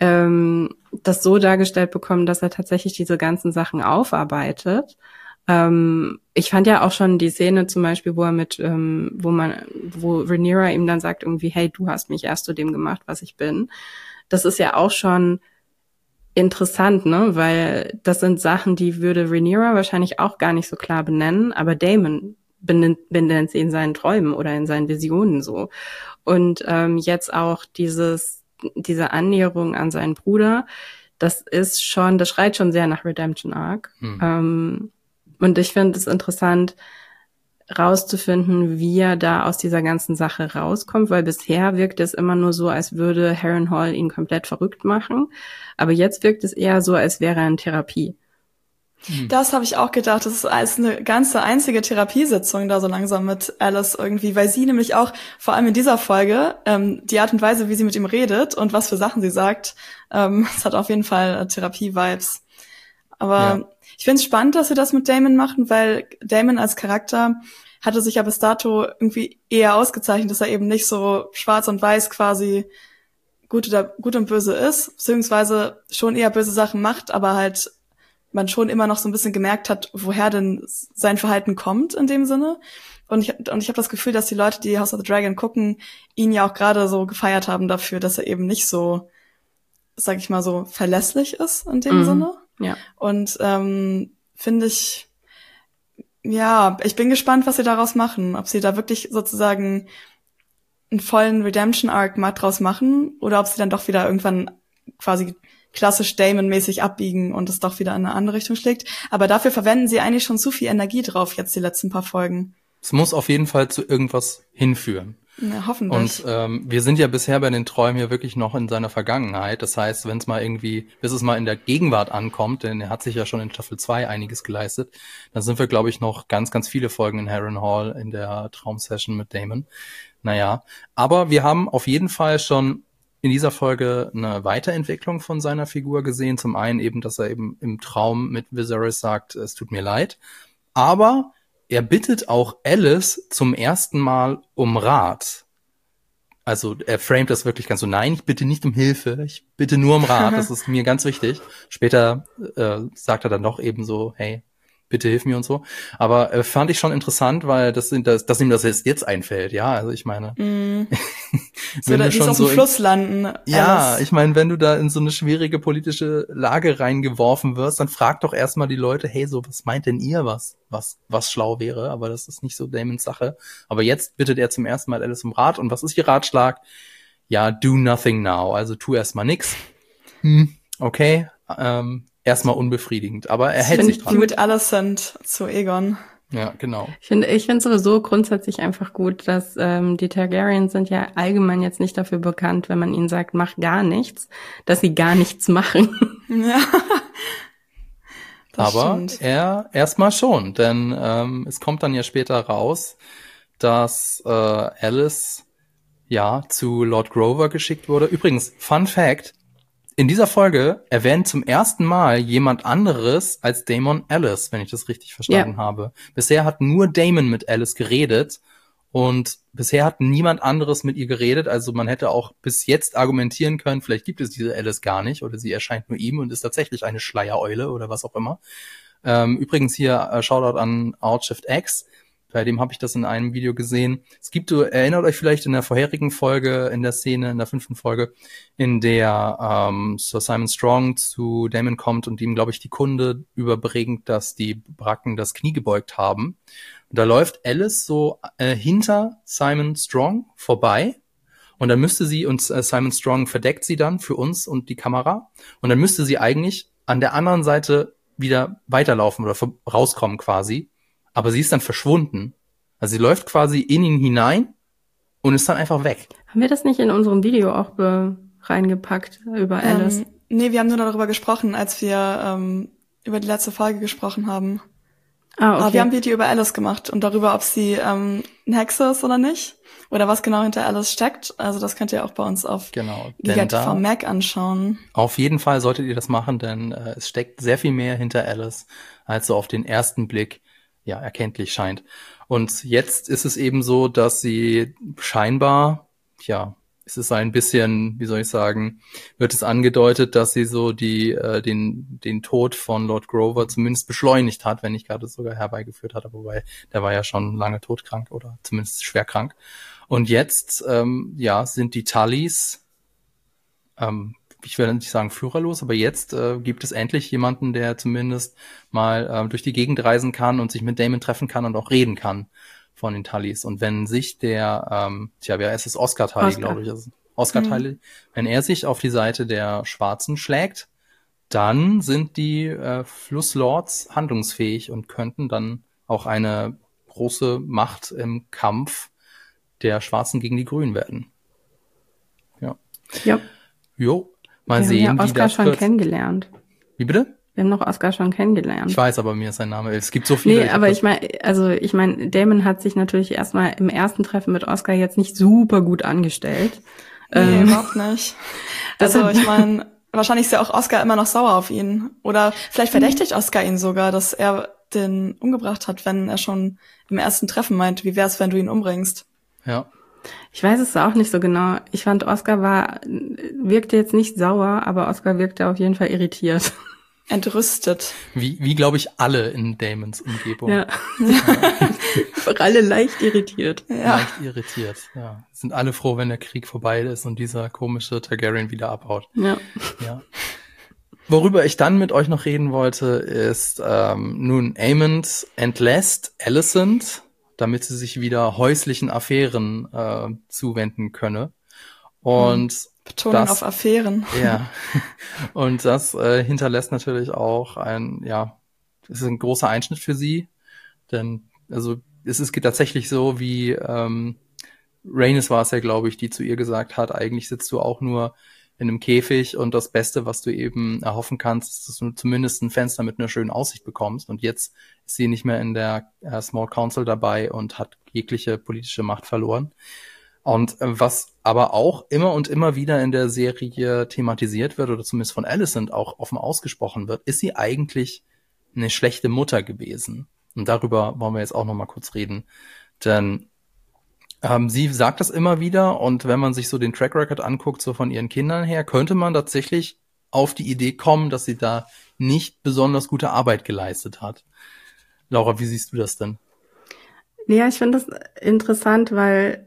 das so dargestellt bekommen, dass er tatsächlich diese ganzen Sachen aufarbeitet. Ich fand ja auch schon die Szene zum Beispiel, wo er wo Rhaenyra ihm dann sagt irgendwie, hey, du hast mich erst zu dem gemacht, was ich bin. Das ist ja auch schon interessant, ne, weil das sind Sachen, die würde Rhaenyra wahrscheinlich auch gar nicht so klar benennen, aber Daemon benennt sie in seinen Träumen oder in seinen Visionen so. Und jetzt auch diese Annäherung an seinen Bruder, das schreit schon sehr nach Redemption Arc. Und ich finde es interessant, rauszufinden, wie er da aus dieser ganzen Sache rauskommt, weil bisher wirkt es immer nur so, als würde Harrenhal ihn komplett verrückt machen. Aber jetzt wirkt es eher so, als wäre er in Therapie. Das habe ich auch gedacht. Das ist als eine ganze einzige Therapiesitzung da so langsam mit Alice irgendwie, weil sie nämlich auch, vor allem in dieser Folge, die Art und Weise, wie sie mit ihm redet und was für Sachen sie sagt, es hat auf jeden Fall Therapie-Vibes. Aber ich finde es spannend, dass sie das mit Daemon machen, weil Daemon als Charakter hatte sich ja bis dato irgendwie eher ausgezeichnet, dass er eben nicht so schwarz und weiß quasi gut und böse ist, beziehungsweise schon eher böse Sachen macht, aber halt man schon immer noch so ein bisschen gemerkt hat, woher denn sein Verhalten kommt in dem Sinne. Und ich habe das Gefühl, dass die Leute, die House of the Dragon gucken, ihn ja auch gerade so gefeiert haben dafür, dass er eben nicht so, sag ich mal so, verlässlich ist in dem Sinne. Ja. Und finde ich, ja, ich bin gespannt, was sie daraus machen. Ob sie da wirklich sozusagen einen vollen Redemption-Arc mal draus machen oder ob sie dann doch wieder irgendwann quasi klassisch Daemon-mäßig abbiegen und es doch wieder in eine andere Richtung schlägt. Aber dafür verwenden sie eigentlich schon zu viel Energie drauf, jetzt die letzten paar Folgen. Es muss auf jeden Fall zu irgendwas hinführen. Ja, hoffentlich. Und wir sind ja bisher bei den Träumen ja wirklich noch in seiner Vergangenheit. Das heißt, wenn es mal irgendwie, bis es mal in der Gegenwart ankommt, denn er hat sich ja schon in Staffel 2 einiges geleistet, dann sind wir, glaube ich, noch ganz, ganz viele Folgen in Harrenhal in der Traumsession mit Daemon. Naja, aber wir haben auf jeden Fall schon in dieser Folge eine Weiterentwicklung von seiner Figur gesehen. Zum einen eben, dass er eben im Traum mit Viserys sagt, es tut mir leid. Aber er bittet auch Alice zum ersten Mal um Rat. Also er framet das wirklich ganz so, nein, ich bitte nicht um Hilfe, ich bitte nur um Rat, das ist mir ganz wichtig. Später sagt er dann doch eben so, hey, bitte hilf mir und so. Aber fand ich schon interessant, weil dass ihm das jetzt einfällt, ja, also ich meine. Wenn du schon auf dem Fluss landen. Ja, ich meine, wenn du da in so eine schwierige politische Lage reingeworfen wirst, dann frag doch erstmal die Leute, hey, so, was meint denn ihr, was schlau wäre? Aber das ist nicht so Daemons Sache. Aber jetzt bittet er zum ersten Mal Alice um Rat. Und was ist ihr Ratschlag? Ja, do nothing now. Also tu erstmal nix. Okay. erstmal unbefriedigend. Aber er hält sich dran. Die mit Alicent zu Aegon. Ja, genau. Ich finde sowieso grundsätzlich einfach gut, dass die Targaryens sind ja allgemein jetzt nicht dafür bekannt, wenn man ihnen sagt, mach gar nichts, dass sie gar nichts machen. Ja. Aber er erstmal schon, denn es kommt dann ja später raus, dass Alice ja zu Lord Grover geschickt wurde. Übrigens, Fun Fact, in dieser Folge erwähnt zum ersten Mal jemand anderes als Daemon Alice, wenn ich das richtig verstanden habe. Bisher hat nur Daemon mit Alice geredet und bisher hat niemand anderes mit ihr geredet. Also man hätte auch bis jetzt argumentieren können, vielleicht gibt es diese Alice gar nicht oder sie erscheint nur ihm und ist tatsächlich eine Schleiereule oder was auch immer. Übrigens hier Shoutout an Outshift X. Bei dem habe ich das in einem Video gesehen. Erinnert euch vielleicht in der vorherigen Folge, in der 5. Folge, in der Sir Simon Strong zu Daemon kommt und ihm, glaube ich, die Kunde überbringt, dass die Bracken das Knie gebeugt haben. Und da läuft Alice so hinter Simon Strong vorbei und dann müsste sie, und Simon Strong verdeckt sie dann für uns und die Kamera, und dann müsste sie eigentlich an der anderen Seite wieder weiterlaufen oder rauskommen quasi. Aber sie ist dann verschwunden. Also sie läuft quasi in ihn hinein und ist dann einfach weg. Haben wir das nicht in unserem Video auch reingepackt über Alice? Nee, wir haben nur darüber gesprochen, als wir über die letzte Folge gesprochen haben. Ah, okay. Aber wir haben ein Video über Alice gemacht und darüber, ob sie eine Hexe ist oder nicht. Oder was genau hinter Alice steckt. Also das könnt ihr auch bei uns auf GigaTV Mac anschauen. Auf jeden Fall solltet ihr das machen, denn es steckt sehr viel mehr hinter Alice, als so auf den ersten Blick erkenntlich scheint. Und jetzt ist es eben so, dass sie scheinbar, es ist ein bisschen, wie soll ich sagen, wird es angedeutet, dass sie so den Tod von Lord Grover zumindest beschleunigt hat, wenn nicht gerade sogar herbeigeführt hat, wobei der war ja schon lange todkrank oder zumindest schwer krank. Und jetzt, sind die Tullys, ich will nicht sagen führerlos, aber jetzt gibt es endlich jemanden, der zumindest mal durch die Gegend reisen kann und sich mit Daemon treffen kann und auch reden kann von den Tullys. Und wenn sich der, wer ist es? Oscar Tully, glaube ich. Oscar Tully. Wenn er sich auf die Seite der Schwarzen schlägt, dann sind die Flusslords handlungsfähig und könnten dann auch eine große Macht im Kampf der Schwarzen gegen die Grünen werden. Ja. Jo. Mal sehen, wie das wird. Wir haben ja Oscar schon kennengelernt. Wie bitte? Wir haben noch Oscar schon kennengelernt. Ich weiß, aber mir ist sein Name. Es gibt so viele. Nee, aber ich meine, Daemon hat sich natürlich erstmal im ersten Treffen mit Oscar jetzt nicht super gut angestellt. Nee, überhaupt nicht. Also ich meine, wahrscheinlich ist ja auch Oscar immer noch sauer auf ihn. Oder vielleicht verdächtigt Oscar ihn sogar, dass er den umgebracht hat, wenn er schon im ersten Treffen meint, wie wär's, wenn du ihn umbringst? Ja. Ich weiß es auch nicht so genau. Ich fand, Oscar wirkte jetzt nicht sauer, aber Oscar wirkte auf jeden Fall irritiert. Entrüstet. Wie glaube ich, alle in Daemons Umgebung. Ja. Alle leicht irritiert. Ja. Leicht irritiert, ja. Sind alle froh, wenn der Krieg vorbei ist und dieser komische Targaryen wieder abhaut. Ja. Worüber ich dann mit euch noch reden wollte, ist nun Aemond entlässt Alicent, damit sie sich wieder häuslichen Affären zuwenden könne. Und Betonung auf Affären. Ja. Und das hinterlässt natürlich auch es ist ein großer Einschnitt für sie, denn es geht tatsächlich so, wie Rhaenys war es ja, glaube ich, die zu ihr gesagt hat, eigentlich sitzt du auch nur in einem Käfig und das Beste, was du eben erhoffen kannst, ist, dass du zumindest ein Fenster mit einer schönen Aussicht bekommst. Und jetzt ist sie nicht mehr in der Small Council dabei und hat jegliche politische Macht verloren. Und was aber auch immer und immer wieder in der Serie thematisiert wird, oder zumindest von Alicent auch offen ausgesprochen wird, ist sie eigentlich eine schlechte Mutter gewesen. Und darüber wollen wir jetzt auch noch mal kurz reden. Denn sie sagt das immer wieder, und wenn man sich so den Track Record anguckt, so von ihren Kindern her, könnte man tatsächlich auf die Idee kommen, dass sie da nicht besonders gute Arbeit geleistet hat. Laura, wie siehst du das denn? Ja, ich finde das interessant, weil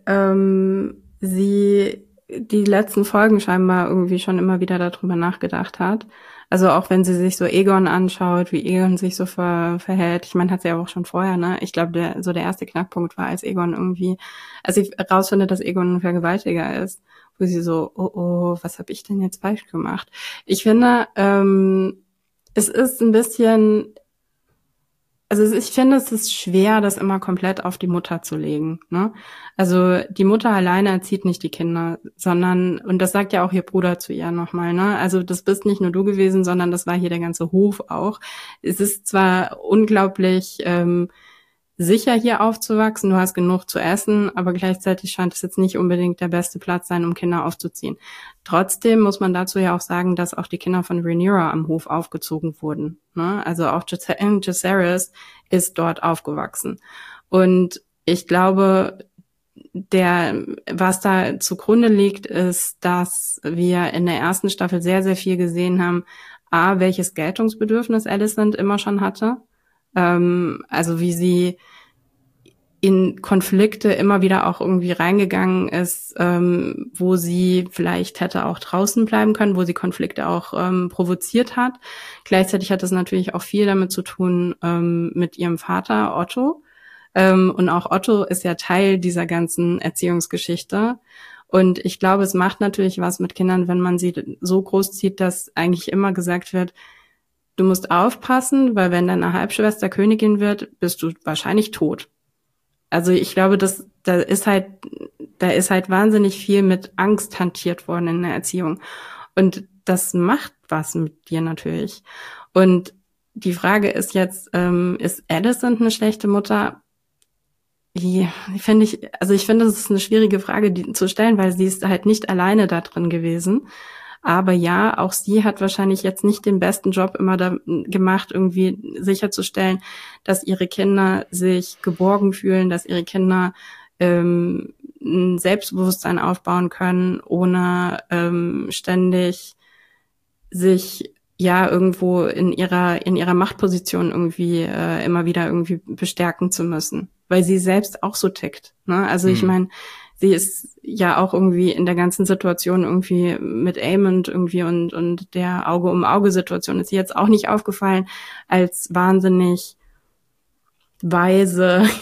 sie die letzten Folgen scheinbar irgendwie schon immer wieder darüber nachgedacht hat. Also auch wenn sie sich so Aegon anschaut, wie Aegon sich so verhält. Ich meine, hat sie ja auch schon vorher, ne? Ich glaube, der erste Knackpunkt war, als Aegon irgendwie, als sie rausfindet, dass Aegon ein Vergewaltiger ist, wo sie so, oh, was habe ich denn jetzt falsch gemacht? Ich finde, Es ist ein bisschen, also ich finde, es ist schwer, das immer komplett auf die Mutter zu legen, ne? Also die Mutter alleine erzieht nicht die Kinder, sondern, und das sagt ja auch ihr Bruder zu ihr nochmal, ne? Also das bist nicht nur du gewesen, sondern das war hier der ganze Hof auch. Es ist zwar unglaublich sicher hier aufzuwachsen, du hast genug zu essen, aber gleichzeitig scheint es jetzt nicht unbedingt der beste Platz sein, um Kinder aufzuziehen. Trotzdem muss man dazu ja auch sagen, dass auch die Kinder von Rhaenyra am Hof aufgezogen wurden, ne? Also auch Jacaerys ist dort aufgewachsen. Und ich glaube, was da zugrunde liegt, ist, dass wir in der ersten Staffel sehr, sehr viel gesehen haben, welches Geltungsbedürfnis Alicent immer schon hatte. Also wie sie in Konflikte immer wieder auch irgendwie reingegangen ist, wo sie vielleicht hätte auch draußen bleiben können, wo sie Konflikte auch provoziert hat. Gleichzeitig hat es natürlich auch viel damit zu tun mit ihrem Vater Otto. Und auch Otto ist ja Teil dieser ganzen Erziehungsgeschichte. Und ich glaube, es macht natürlich was mit Kindern, wenn man sie so großzieht, dass eigentlich immer gesagt wird, du musst aufpassen, weil wenn deine Halbschwester Königin wird, bist du wahrscheinlich tot. Also ich glaube, da ist halt wahnsinnig viel mit Angst hantiert worden in der Erziehung. Und das macht was mit dir natürlich. Und die Frage ist jetzt, ist Alicent eine schlechte Mutter? Ja, ich finde, das ist eine schwierige Frage, die zu stellen, weil sie ist halt nicht alleine da drin gewesen. Aber ja, auch sie hat wahrscheinlich jetzt nicht den besten Job immer da gemacht, irgendwie sicherzustellen, dass ihre Kinder sich geborgen fühlen, dass ihre Kinder ein Selbstbewusstsein aufbauen können, ohne ständig sich ja irgendwo in ihrer Machtposition irgendwie immer wieder irgendwie bestärken zu müssen, weil sie selbst auch so tickt, ne? Also ich meine, sie ist ja auch irgendwie in der ganzen Situation irgendwie mit Aemond irgendwie und der Auge-um-Auge-Situation ist sie jetzt auch nicht aufgefallen als wahnsinnig weise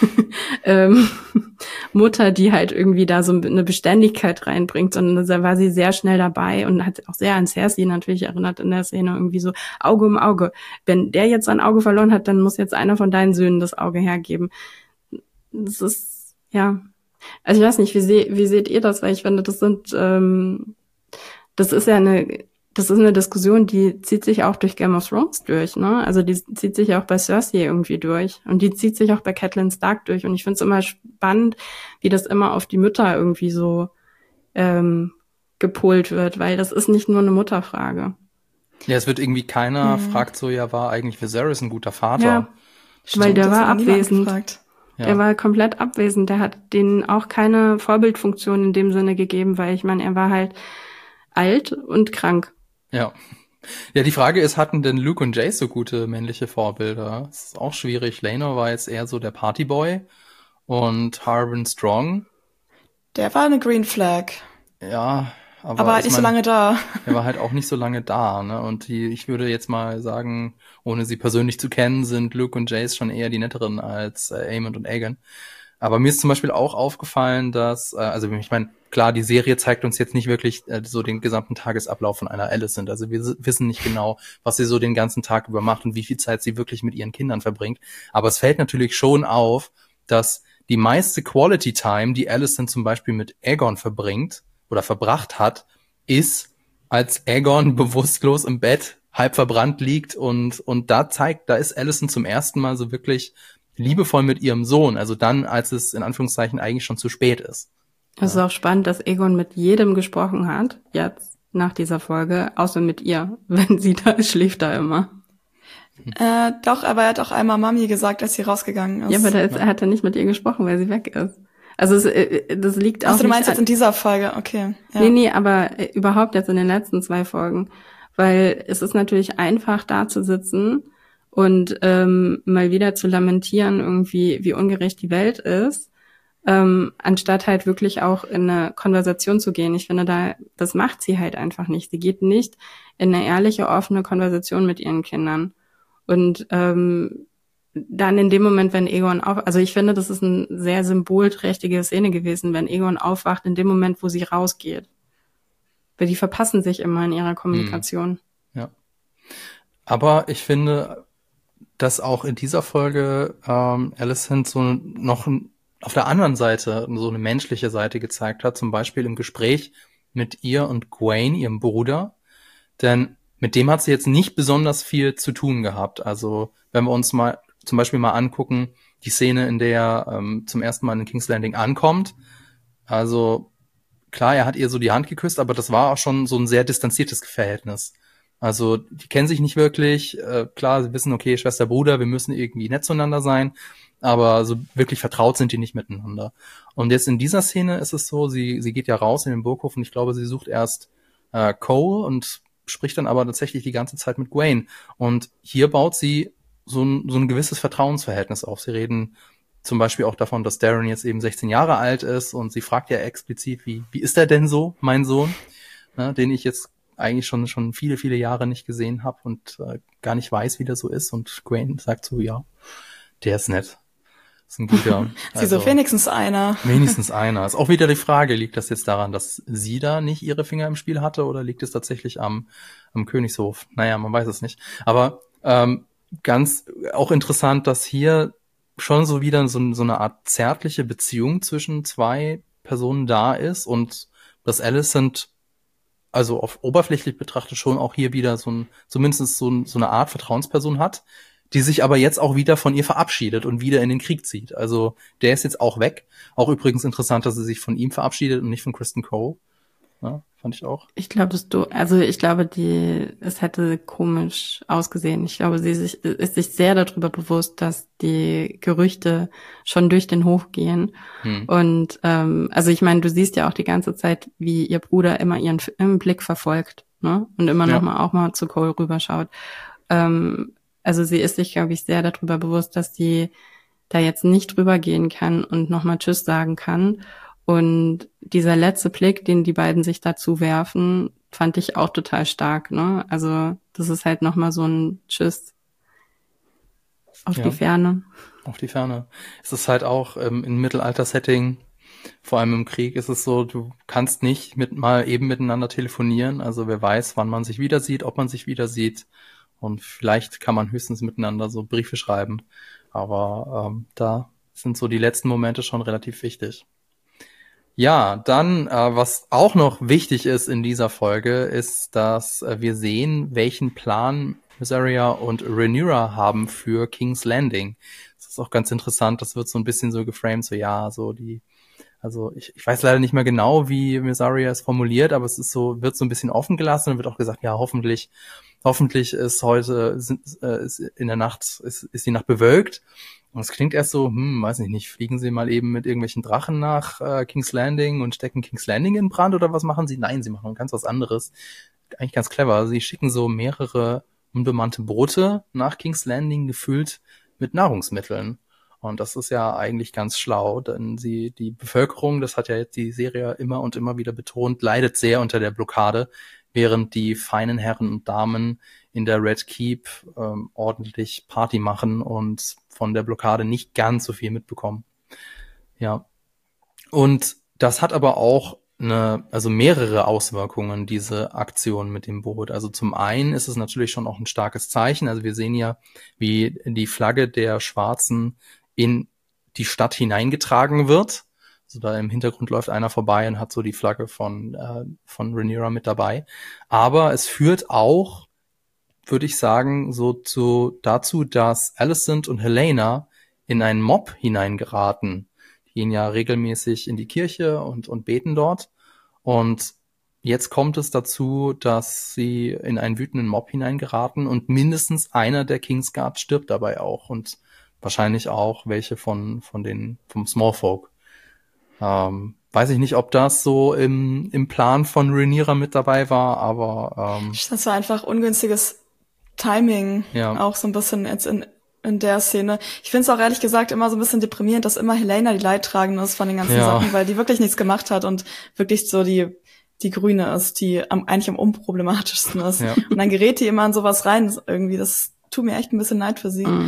Mutter, die halt irgendwie da so eine Beständigkeit reinbringt, sondern da war sie sehr schnell dabei und hat auch sehr an Cersei natürlich erinnert in der Szene, irgendwie so Auge um Auge. Wenn der jetzt ein Auge verloren hat, dann muss jetzt einer von deinen Söhnen das Auge hergeben. Das ist, ja... Also ich weiß nicht, wie seht ihr das? Weil ich finde, das ist eine Diskussion, die zieht sich auch durch Game of Thrones durch, ne? Also die zieht sich auch bei Cersei irgendwie durch und die zieht sich auch bei Catelyn Stark durch und ich finde es immer spannend, wie das immer auf die Mütter irgendwie so gepolt wird, weil das ist nicht nur eine Mutterfrage. Ja, es wird irgendwie keiner fragt so, ja, war eigentlich Viserys ein guter Vater? Ja, weil der war abwesend. Ja. Er war komplett abwesend. Der hat denen auch keine Vorbildfunktion in dem Sinne gegeben, weil ich meine, er war halt alt und krank. Ja. Ja, die Frage ist, hatten denn Luke und Jace so gute männliche Vorbilder? Das ist auch schwierig. Laenor war jetzt eher so der Partyboy und Harwin Strong. Der war eine Green Flag. Ja, aber halt nicht so lange da. Er war halt auch nicht so lange da, ne? Und ich würde jetzt mal sagen, ohne sie persönlich zu kennen, sind Luke und Jace schon eher die netteren als Aemond und Aegon. Aber mir ist zum Beispiel auch aufgefallen, dass, also ich meine, klar, die Serie zeigt uns jetzt nicht wirklich so den gesamten Tagesablauf von einer Alicent. Also wir wissen nicht genau, was sie so den ganzen Tag über macht und wie viel Zeit sie wirklich mit ihren Kindern verbringt. Aber es fällt natürlich schon auf, dass die meiste Quality Time, die Alicent zum Beispiel mit Aegon verbringt oder verbracht hat, ist, als Aegon bewusstlos im Bett, halb verbrannt liegt und da ist Alicent zum ersten Mal so wirklich liebevoll mit ihrem Sohn, also dann, als es in Anführungszeichen eigentlich schon zu spät ist. Es ist auch spannend, dass Aegon mit jedem gesprochen hat, jetzt nach dieser Folge, außer mit ihr. Wenn sie da ist, schläft er immer. Doch, aber er hat auch einmal Mami gesagt, als sie rausgegangen ist. Ja, aber er hat nicht mit ihr gesprochen, weil sie weg ist. Also das liegt auch. Also du meinst jetzt in dieser Folge, okay. Ja. Nee, aber überhaupt jetzt in den letzten 2 Folgen. Weil es ist natürlich einfach, da zu sitzen und mal wieder zu lamentieren, irgendwie, wie ungerecht die Welt ist, anstatt halt wirklich auch in eine Konversation zu gehen. Ich finde, das macht sie halt einfach nicht. Sie geht nicht in eine ehrliche, offene Konversation mit ihren Kindern. Und dann in dem Moment, wenn Aegon also ich finde, das ist eine sehr symbolträchtige Szene gewesen, wenn Aegon aufwacht, in dem Moment, wo sie rausgeht. Weil die verpassen sich immer in ihrer Kommunikation. Ja. Aber ich finde, dass auch in dieser Folge Alicent so noch auf der anderen Seite so eine menschliche Seite gezeigt hat, zum Beispiel im Gespräch mit ihr und Gwaine, ihrem Bruder, denn mit dem hat sie jetzt nicht besonders viel zu tun gehabt. Also wenn wir uns mal zum Beispiel mal angucken, die Szene, in der er zum ersten Mal in King's Landing ankommt, also klar, er hat ihr so die Hand geküsst, aber das war auch schon so ein sehr distanziertes Verhältnis. Also die kennen sich nicht wirklich. Klar, sie wissen, okay, Schwester, Bruder, wir müssen irgendwie nett zueinander sein, aber so wirklich vertraut sind die nicht miteinander. Und jetzt in dieser Szene ist es so, sie geht ja raus in den Burghof und ich glaube, sie sucht erst Cole und spricht dann aber tatsächlich die ganze Zeit mit Gwaine. Und hier baut sie so ein gewisses Vertrauensverhältnis auf. Sie reden zum Beispiel auch davon, dass Darren jetzt eben 16 Jahre alt ist und sie fragt ja explizit, wie ist er denn so, mein Sohn, ne, den ich jetzt eigentlich schon viele, viele Jahre nicht gesehen habe und gar nicht weiß, wie der so ist. Und Gwaine sagt so, ja, der ist nett. Ist ein guter. Sie so, wenigstens einer. Wenigstens einer. Ist auch wieder die Frage, liegt das jetzt daran, dass sie da nicht ihre Finger im Spiel hatte oder liegt es tatsächlich am Königshof? Naja, man weiß es nicht. Aber ganz auch interessant, dass hier schon so wieder so eine Art zärtliche Beziehung zwischen zwei Personen da ist und dass Alicent also auf oberflächlich betrachtet schon auch hier wieder zumindest so eine Art Vertrauensperson hat, die sich aber jetzt auch wieder von ihr verabschiedet und wieder in den Krieg zieht. Also der ist jetzt auch weg. Auch übrigens interessant, dass sie sich von ihm verabschiedet und nicht von Criston Cole. Ja, fand ich auch. Ich glaube, es hätte komisch ausgesehen. Ich glaube, sie ist sich sehr darüber bewusst, dass die Gerüchte schon durch den Hof gehen. Und also ich meine, du siehst ja auch die ganze Zeit, wie ihr Bruder immer ihren Blick verfolgt, ne? Und immer noch mal auch mal zu Cole rüberschaut. Also sie ist sich, glaube ich, sehr darüber bewusst, dass sie da jetzt nicht drüber gehen kann und noch mal Tschüss sagen kann. Und dieser letzte Blick, den die beiden sich dazu werfen, fand ich auch total stark, ne? Also das ist halt nochmal so ein Tschüss auf die Ferne. Auf die Ferne. Es ist halt auch im Mittelalter-Setting, vor allem im Krieg, ist es so, du kannst nicht mal eben miteinander telefonieren. Also wer weiß, wann man sich wieder sieht, ob man sich wieder sieht. Und vielleicht kann man höchstens miteinander so Briefe schreiben. Aber da sind so die letzten Momente schon relativ wichtig. Ja, dann, was auch noch wichtig ist in dieser Folge, ist, dass wir sehen, welchen Plan Mysaria und Rhaenyra haben für King's Landing. Das ist auch ganz interessant, das wird so ein bisschen so geframed, so ja, so also ich weiß leider nicht mehr genau, wie Mysaria es formuliert, aber es ist so, wird so ein bisschen offen gelassen und wird auch gesagt, ja, hoffentlich ist heute, ist in der Nacht, ist die Nacht bewölkt. Und es klingt erst so, weiß ich nicht, fliegen Sie mal eben mit irgendwelchen Drachen nach King's Landing und stecken King's Landing in Brand oder was machen Sie? Nein, Sie machen ganz was anderes. Eigentlich ganz clever. Sie schicken so mehrere unbemannte Boote nach King's Landing gefüllt mit Nahrungsmitteln. Und das ist ja eigentlich ganz schlau, denn die Bevölkerung, das hat ja jetzt die Serie immer und immer wieder betont, leidet sehr unter der Blockade, während die feinen Herren und Damen in der Red Keep ordentlich Party machen und von der Blockade nicht ganz so viel mitbekommen. Ja. Und das hat aber auch mehrere Auswirkungen, diese Aktion mit dem Boot. Also zum einen ist es natürlich schon auch ein starkes Zeichen. Also wir sehen ja, wie die Flagge der Schwarzen in die Stadt hineingetragen wird. Also da im Hintergrund läuft einer vorbei und hat so die Flagge von Rhaenyra mit dabei. Aber es führt auch, würde ich sagen, dazu, dass Alicent und Helaena in einen Mob hineingeraten. Die gehen ja regelmäßig in die Kirche und beten dort. Und jetzt kommt es dazu, dass sie in einen wütenden Mob hineingeraten und mindestens einer der Kingsguard stirbt dabei auch und wahrscheinlich auch welche vom Smallfolk. Weiß ich nicht, ob das so im Plan von Rhaenyra mit dabei war, aber das war einfach ungünstiges Timing, auch so ein bisschen jetzt in der Szene. Ich finde es auch ehrlich gesagt immer so ein bisschen deprimierend, dass immer Helaena die Leidtragende ist von den ganzen Sachen, weil die wirklich nichts gemacht hat und wirklich so die Grüne ist, die eigentlich am unproblematischsten ist. Ja. Und dann gerät die immer in sowas rein, irgendwie, das tut mir echt ein bisschen leid für sie.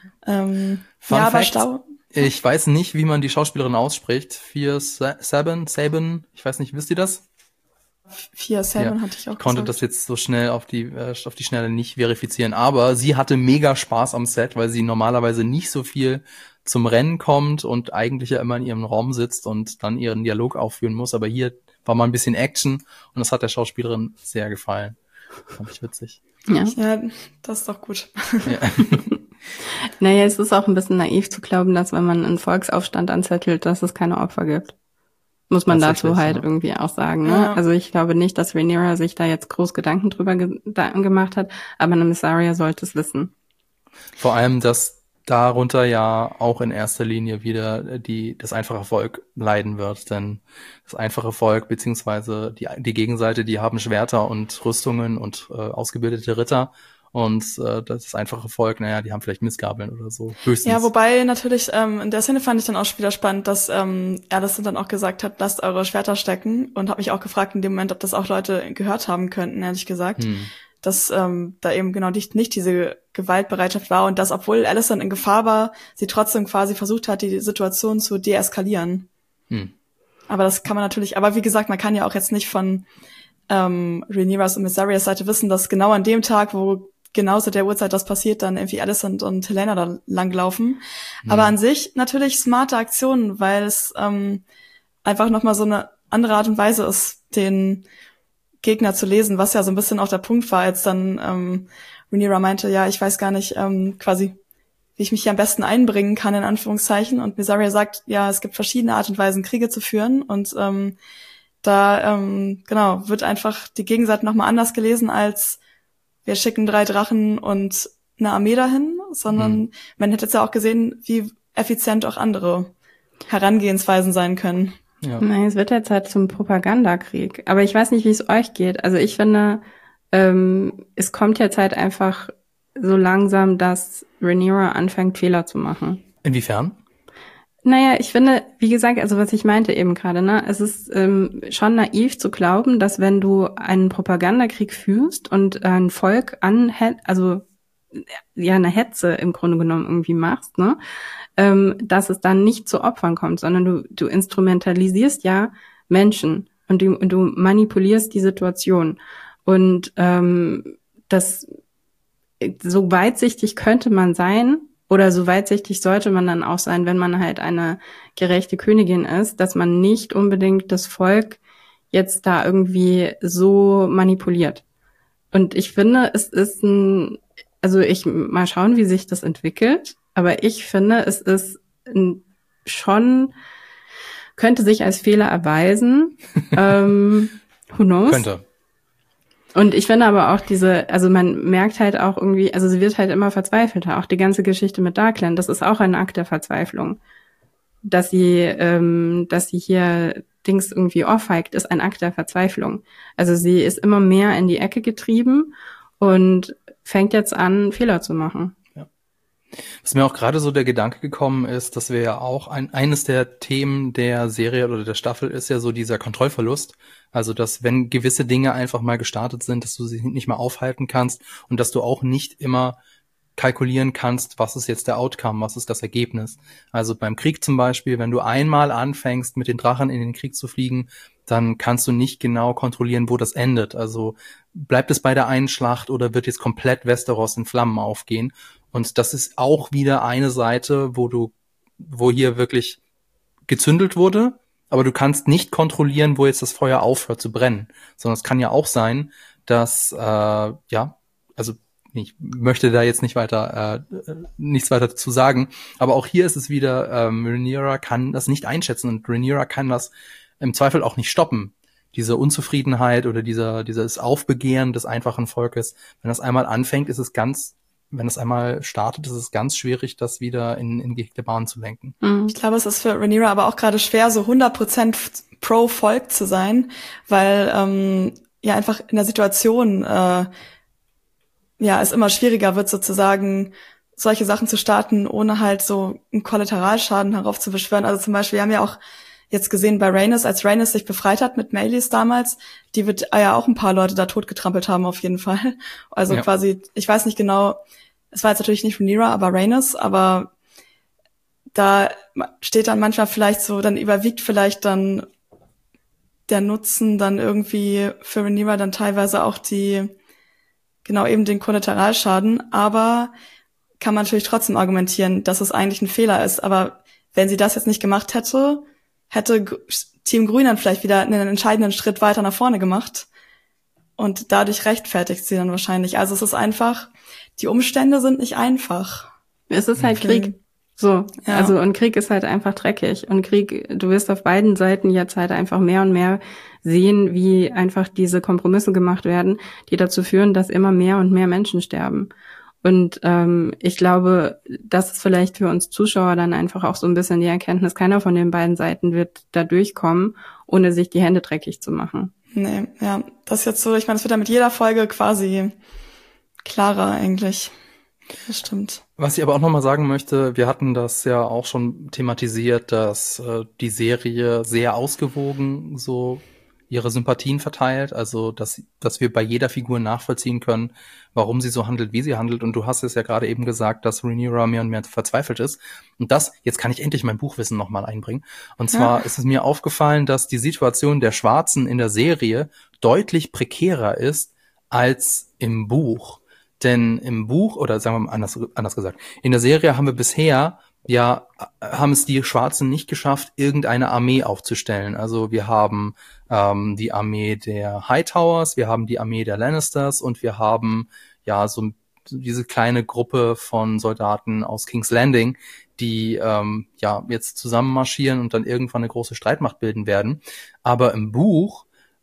Aber ich weiß nicht, wie man die Schauspielerin ausspricht. Sabin, ich weiß nicht, wisst ihr das? 4 Salmon hatte ich auch konnte gesagt. das jetzt so schnell auf die Schnelle nicht verifizieren, aber sie hatte mega Spaß am Set, weil sie normalerweise nicht so viel zum Rennen kommt und eigentlich ja immer in ihrem Raum sitzt und dann ihren Dialog aufführen muss, aber hier war mal ein bisschen Action und das hat der Schauspielerin sehr gefallen. Fand ich witzig. Ja, das ist doch gut. Ja. Naja, es ist auch ein bisschen naiv zu glauben, dass wenn man einen Volksaufstand anzettelt, dass es keine Opfer gibt. Muss man dazu halt irgendwie auch sagen. Ne? Ja. Also ich glaube nicht, dass Rhaenyra sich da jetzt groß Gedanken drüber gemacht hat, aber eine Mysaria sollte es wissen. Vor allem, dass darunter ja auch in erster Linie wieder das einfache Volk leiden wird, denn das einfache Volk beziehungsweise die Gegenseite, die haben Schwerter und Rüstungen und ausgebildete Ritter. Und das einfache Volk, naja, die haben vielleicht Missgabeln oder so, höchstens. Ja, wobei natürlich, in der Szene fand ich dann auch wieder spannend, dass Alicent dann auch gesagt hat, lasst eure Schwerter stecken, und habe mich auch gefragt in dem Moment, ob das auch Leute gehört haben könnten, ehrlich gesagt, dass da eben genau nicht diese Gewaltbereitschaft war und dass, obwohl Alicent in Gefahr war, sie trotzdem quasi versucht hat, die Situation zu deeskalieren. Aber das kann man natürlich, aber wie gesagt, man kann ja auch jetzt nicht von Rhaenyras und Mysarias Seite wissen, dass genau an dem Tag, wo genau zu der Uhrzeit das passiert, dann irgendwie Alicent und Helaena da langlaufen. Aber an sich natürlich smarte Aktionen, weil es einfach nochmal so eine andere Art und Weise ist, den Gegner zu lesen, was ja so ein bisschen auch der Punkt war, als dann Rhaenyra meinte, ja, ich weiß gar nicht quasi, wie ich mich hier am besten einbringen kann, in Anführungszeichen. Und Mysaria sagt, ja, es gibt verschiedene Art und Weisen, Kriege zu führen. Und genau, wird einfach die Gegenseite nochmal anders gelesen als wir schicken 3 Drachen und eine Armee dahin, sondern man hätte jetzt ja auch gesehen, wie effizient auch andere Herangehensweisen sein können. Ja. Nein, es wird jetzt halt zum Propagandakrieg. Aber ich weiß nicht, wie es euch geht. Also ich finde, es kommt jetzt halt einfach so langsam, dass Rhaenyra anfängt, Fehler zu machen. Inwiefern? Naja, ich finde, wie gesagt, also was ich meinte eben gerade, ne, es ist schon naiv zu glauben, dass wenn du einen Propagandakrieg führst und ein Volk also ja eine Hetze im Grunde genommen irgendwie machst, ne, dass es dann nicht zu Opfern kommt, sondern du instrumentalisierst ja Menschen und du manipulierst die Situation. Und das so weitsichtig könnte man sein, oder so weitsichtig sollte man dann auch sein, wenn man halt eine gerechte Königin ist, dass man nicht unbedingt das Volk jetzt da irgendwie so manipuliert. Und ich finde, es ist mal schauen, wie sich das entwickelt, aber ich finde, es ist schon, könnte sich als Fehler erweisen. Who knows? Könnte. Und ich finde aber auch also man merkt halt auch irgendwie, also sie wird halt immer verzweifelter. Auch die ganze Geschichte mit Darkland, das ist auch ein Akt der Verzweiflung. Dass sie hier Dings irgendwie ohrfeigt, ist ein Akt der Verzweiflung. Also sie ist immer mehr in die Ecke getrieben und fängt jetzt an, Fehler zu machen. Ja. Was mir auch gerade so der Gedanke gekommen ist, dass wir ja auch eines der Themen der Serie oder der Staffel ist ja so dieser Kontrollverlust. Also, dass wenn gewisse Dinge einfach mal gestartet sind, dass du sie nicht mehr aufhalten kannst und dass du auch nicht immer kalkulieren kannst, was ist jetzt der Outcome, was ist das Ergebnis. Also beim Krieg zum Beispiel, wenn du einmal anfängst, mit den Drachen in den Krieg zu fliegen, dann kannst du nicht genau kontrollieren, wo das endet. Also bleibt es bei der einen Schlacht oder wird jetzt komplett Westeros in Flammen aufgehen? Und das ist auch wieder eine Seite, wo hier wirklich gezündelt wurde, aber du kannst nicht kontrollieren, wo jetzt das Feuer aufhört zu brennen. Sondern es kann ja auch sein, dass, ich möchte da jetzt nichts weiter dazu sagen, aber auch hier ist es wieder, Rhaenyra kann das nicht einschätzen und Rhaenyra kann das im Zweifel auch nicht stoppen. Diese Unzufriedenheit oder dieses Aufbegehren des einfachen Volkes, wenn das einmal anfängt, wenn es einmal startet, ist es ganz schwierig, das wieder in gehegte Bahnen zu lenken. Ich glaube, es ist für Rhaenyra aber auch gerade schwer, so 100% pro Volk zu sein, weil einfach in der Situation es immer schwieriger wird, sozusagen solche Sachen zu starten, ohne halt so einen Kollateralschaden heraufzubeschwören. Also zum Beispiel, wir haben ja auch jetzt gesehen bei Rhaenys, als Rhaenys sich befreit hat mit Meleys damals, die wird ja auch ein paar Leute da totgetrampelt haben auf jeden Fall. Also quasi, ich weiß nicht genau, es war jetzt natürlich nicht Rhaenyra, aber Rhaenys, aber da steht dann manchmal vielleicht so, dann überwiegt vielleicht dann der Nutzen dann irgendwie für Rhaenyra dann teilweise auch genau eben den Kollateralschaden, aber kann man natürlich trotzdem argumentieren, dass es eigentlich ein Fehler ist. Aber wenn sie das jetzt nicht gemacht hätte Team Grün dann vielleicht wieder einen entscheidenden Schritt weiter nach vorne gemacht. Und dadurch rechtfertigt sie dann wahrscheinlich. Also es ist einfach, die Umstände sind nicht einfach. Es ist halt Krieg. So, ja. Also und Krieg ist halt einfach dreckig. Und Krieg, du wirst auf beiden Seiten jetzt halt einfach mehr und mehr sehen, wie einfach diese Kompromisse gemacht werden, die dazu führen, dass immer mehr und mehr Menschen sterben. Und ich glaube, das ist vielleicht für uns Zuschauer dann einfach auch so ein bisschen die Erkenntnis, keiner von den beiden Seiten wird da durchkommen, ohne sich die Hände dreckig zu machen. Nee, ja, das ist jetzt so, ich meine, es wird ja mit jeder Folge quasi klarer eigentlich. Das stimmt. Was ich aber auch nochmal sagen möchte, wir hatten das ja auch schon thematisiert, dass die Serie sehr ausgewogen so ihre Sympathien verteilt, also dass wir bei jeder Figur nachvollziehen können, warum sie so handelt, wie sie handelt. Und du hast es ja gerade eben gesagt, dass Rhaenyra mehr und mehr verzweifelt ist. Und jetzt kann ich endlich mein Buchwissen nochmal einbringen. Und zwar ist es mir aufgefallen, dass die Situation der Schwarzen in der Serie deutlich prekärer ist als im Buch. Denn im Buch, oder sagen wir mal anders gesagt, in der Serie haben wir bisher haben es die Schwarzen nicht geschafft, irgendeine Armee aufzustellen. Also wir haben die Armee der Hightowers, wir haben die Armee der Lannisters und wir haben so diese kleine Gruppe von Soldaten aus King's Landing, die jetzt zusammen marschieren und dann irgendwann eine große Streitmacht bilden werden. Aber im Buch,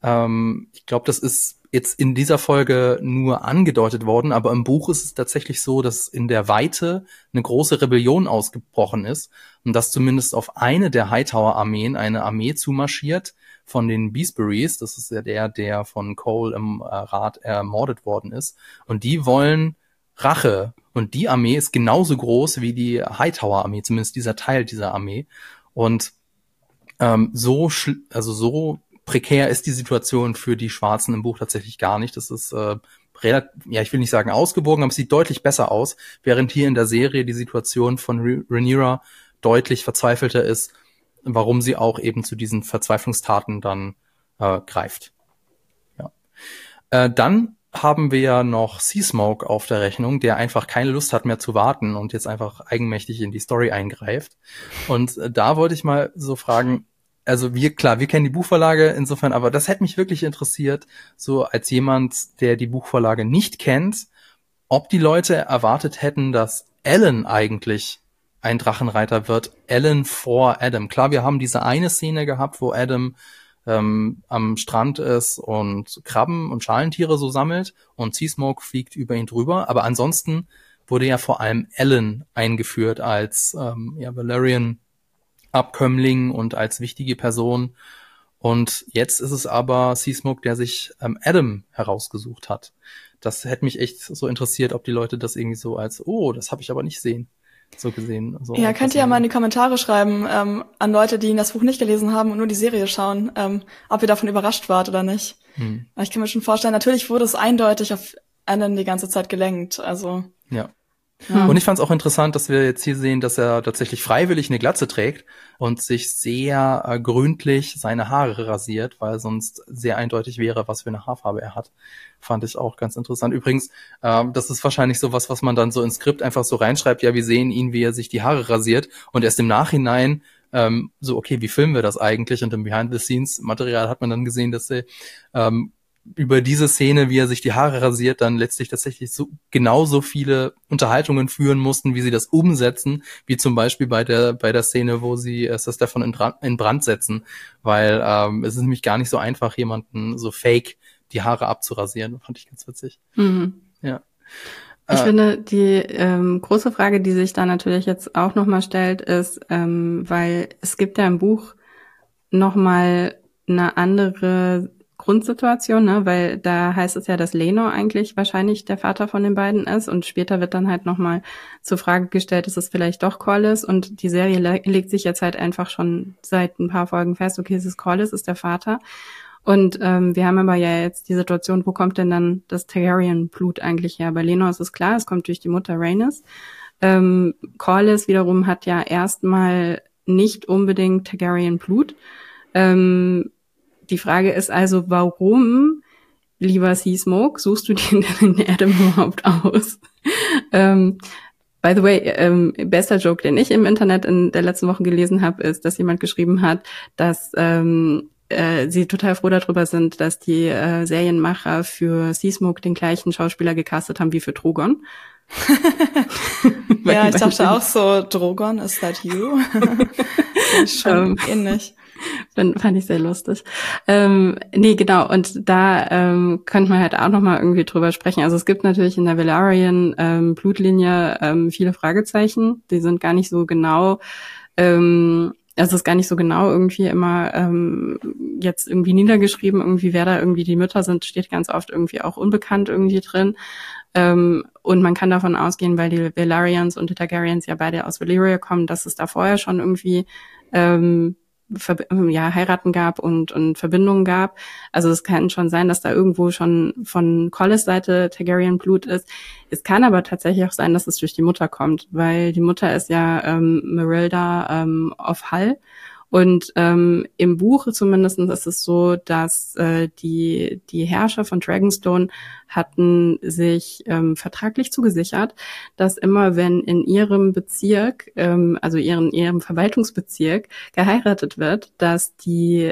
ich glaube, das ist jetzt in dieser Folge nur angedeutet worden, aber im Buch ist es tatsächlich so, dass in der Weite eine große Rebellion ausgebrochen ist und dass zumindest auf eine der Hightower-Armeen eine Armee zumarschiert von den Beesburys. Das ist ja der von Cole im Rat ermordet worden ist. Und die wollen Rache. Und die Armee ist genauso groß wie die Hightower-Armee, zumindest dieser Teil dieser Armee. Und so prekär ist die Situation für die Schwarzen im Buch tatsächlich gar nicht. Das ist ich will nicht sagen ausgewogen, aber es sieht deutlich besser aus, während hier in der Serie die Situation von Rhaenyra deutlich verzweifelter ist, warum sie auch eben zu diesen Verzweiflungstaten dann greift. Ja. Dann haben wir ja noch Seasmoke auf der Rechnung, der einfach keine Lust hat mehr zu warten und jetzt einfach eigenmächtig in die Story eingreift. Und da wollte ich mal so fragen, also wir kennen die Buchvorlage insofern, aber das hätte mich wirklich interessiert, so als jemand, der die Buchvorlage nicht kennt, ob die Leute erwartet hätten, dass Alan eigentlich ein Drachenreiter wird, Alan vor Adam. Klar, wir haben diese eine Szene gehabt, wo Adam am Strand ist und Krabben und Schalentiere so sammelt und Seasmoke fliegt über ihn drüber, aber ansonsten wurde ja vor allem Alan eingeführt als Valerian Abkömmling und als wichtige Person. Und jetzt ist es aber Seasmoke, der sich Adam herausgesucht hat. Das hätte mich echt so interessiert, ob die Leute das irgendwie so als, das habe ich aber nicht gesehen, so gesehen. So ja, könnt ihr ja mal in die Kommentare schreiben an Leute, die das Buch nicht gelesen haben und nur die Serie schauen, ob ihr davon überrascht wart oder nicht. Ich kann mir schon vorstellen, natürlich wurde es eindeutig auf Alan die ganze Zeit gelenkt. Also ja. Und ich fand es auch interessant, dass wir jetzt hier sehen, dass er tatsächlich freiwillig eine Glatze trägt und sich sehr gründlich seine Haare rasiert, weil sonst sehr eindeutig wäre, was für eine Haarfarbe er hat. Fand ich auch ganz interessant. Übrigens, das ist wahrscheinlich sowas, was man dann so ins Skript einfach so reinschreibt, ja, wir sehen ihn, wie er sich die Haare rasiert und erst im Nachhinein okay, wie filmen wir das eigentlich? Und im Behind-the-Scenes-Material hat man dann gesehen, dass er über diese Szene, wie er sich die Haare rasiert, dann letztlich tatsächlich genauso viele Unterhaltungen führen mussten, wie sie das umsetzen, wie zum Beispiel bei der Szene, wo sie Stefan in Brand setzen, weil es ist nämlich gar nicht so einfach, jemanden so fake die Haare abzurasieren. Fand ich ganz witzig. Ja. Ich finde, die große Frage, die sich da natürlich jetzt auch nochmal stellt, ist, weil es gibt ja im Buch nochmal eine andere Grundsituation, ne, weil da heißt es ja, dass Laenor eigentlich wahrscheinlich der Vater von den beiden ist und später wird dann halt nochmal zur Frage gestellt, ist es vielleicht doch Corlys und die Serie legt sich jetzt halt einfach schon seit ein paar Folgen fest, okay, es ist Corlys, ist der Vater und wir haben aber ja jetzt die Situation, wo kommt denn dann das Targaryen-Blut eigentlich her? Bei Laenor ist es klar, es kommt durch die Mutter Rhaenys. Corlys wiederum hat ja erstmal nicht unbedingt Targaryen-Blut. die Frage ist also, warum, lieber Seasmoke, suchst du dir den Adam überhaupt aus? By the way, bester Joke, den ich im Internet in der letzten Woche gelesen habe, ist, dass jemand geschrieben hat, dass sie total froh darüber sind, dass die Serienmacher für Seasmoke den gleichen Schauspieler gecastet haben wie für Drogon. Ja, ich dachte auch so, Drogon, is that you? Schon ähnlich. Fand ich sehr lustig. Nee, genau, und da könnte man halt auch nochmal irgendwie drüber sprechen. Also es gibt natürlich in der Velaryon Blutlinie viele Fragezeichen, die sind gar nicht so genau, also es ist gar nicht so genau irgendwie immer jetzt irgendwie niedergeschrieben, irgendwie wer da irgendwie die Mütter sind, steht ganz oft irgendwie auch unbekannt irgendwie drin. Und man kann davon ausgehen, weil die Velaryons und die Targaryens ja beide aus Valyria kommen, dass es da vorher schon irgendwie Heiraten gab und Verbindungen gab. Also es kann schon sein, dass da irgendwo schon von Collis Seite Targaryen Blut ist. Es kann aber tatsächlich auch sein, dass es durch die Mutter kommt, weil die Mutter ist ja Merilda of Hull. Und im Buch zumindest ist es so, dass die Herrscher von Dragonstone hatten sich vertraglich zugesichert, dass immer wenn in ihrem Bezirk, also ihrem Verwaltungsbezirk geheiratet wird, dass die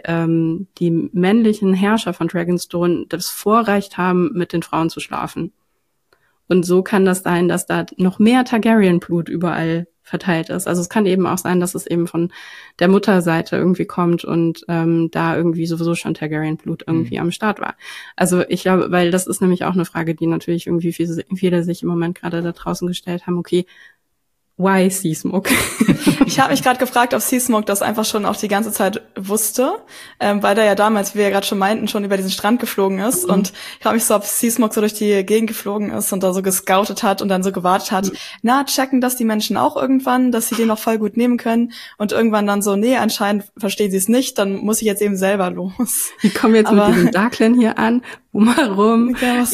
männlichen Herrscher von Dragonstone das Vorrecht haben, mit den Frauen zu schlafen. Und so kann das sein, dass da noch mehr Targaryen-Blut überall verteilt ist. Also es kann eben auch sein, dass es eben von der Mutterseite irgendwie kommt und da irgendwie sowieso schon Targaryen-Blut irgendwie am Start war. Also ich glaube, weil das ist nämlich auch eine Frage, die natürlich irgendwie viele sich im Moment gerade da draußen gestellt haben, okay, why Seasmoke? Ich habe mich gerade gefragt, ob Seasmoke das einfach schon auch die ganze Zeit wusste, weil der ja damals, wie wir ja gerade schon meinten, schon über diesen Strand geflogen ist. Und ich frage mich so, ob Seasmoke so durch die Gegend geflogen ist und da so gescoutet hat und dann so gewartet hat, checken das die Menschen auch irgendwann, dass sie den noch voll gut nehmen können. Und irgendwann dann so, nee, anscheinend verstehen sie es nicht, dann muss ich jetzt eben selber los. Die kommen jetzt mit diesem Darklan hier an, warum? Ja,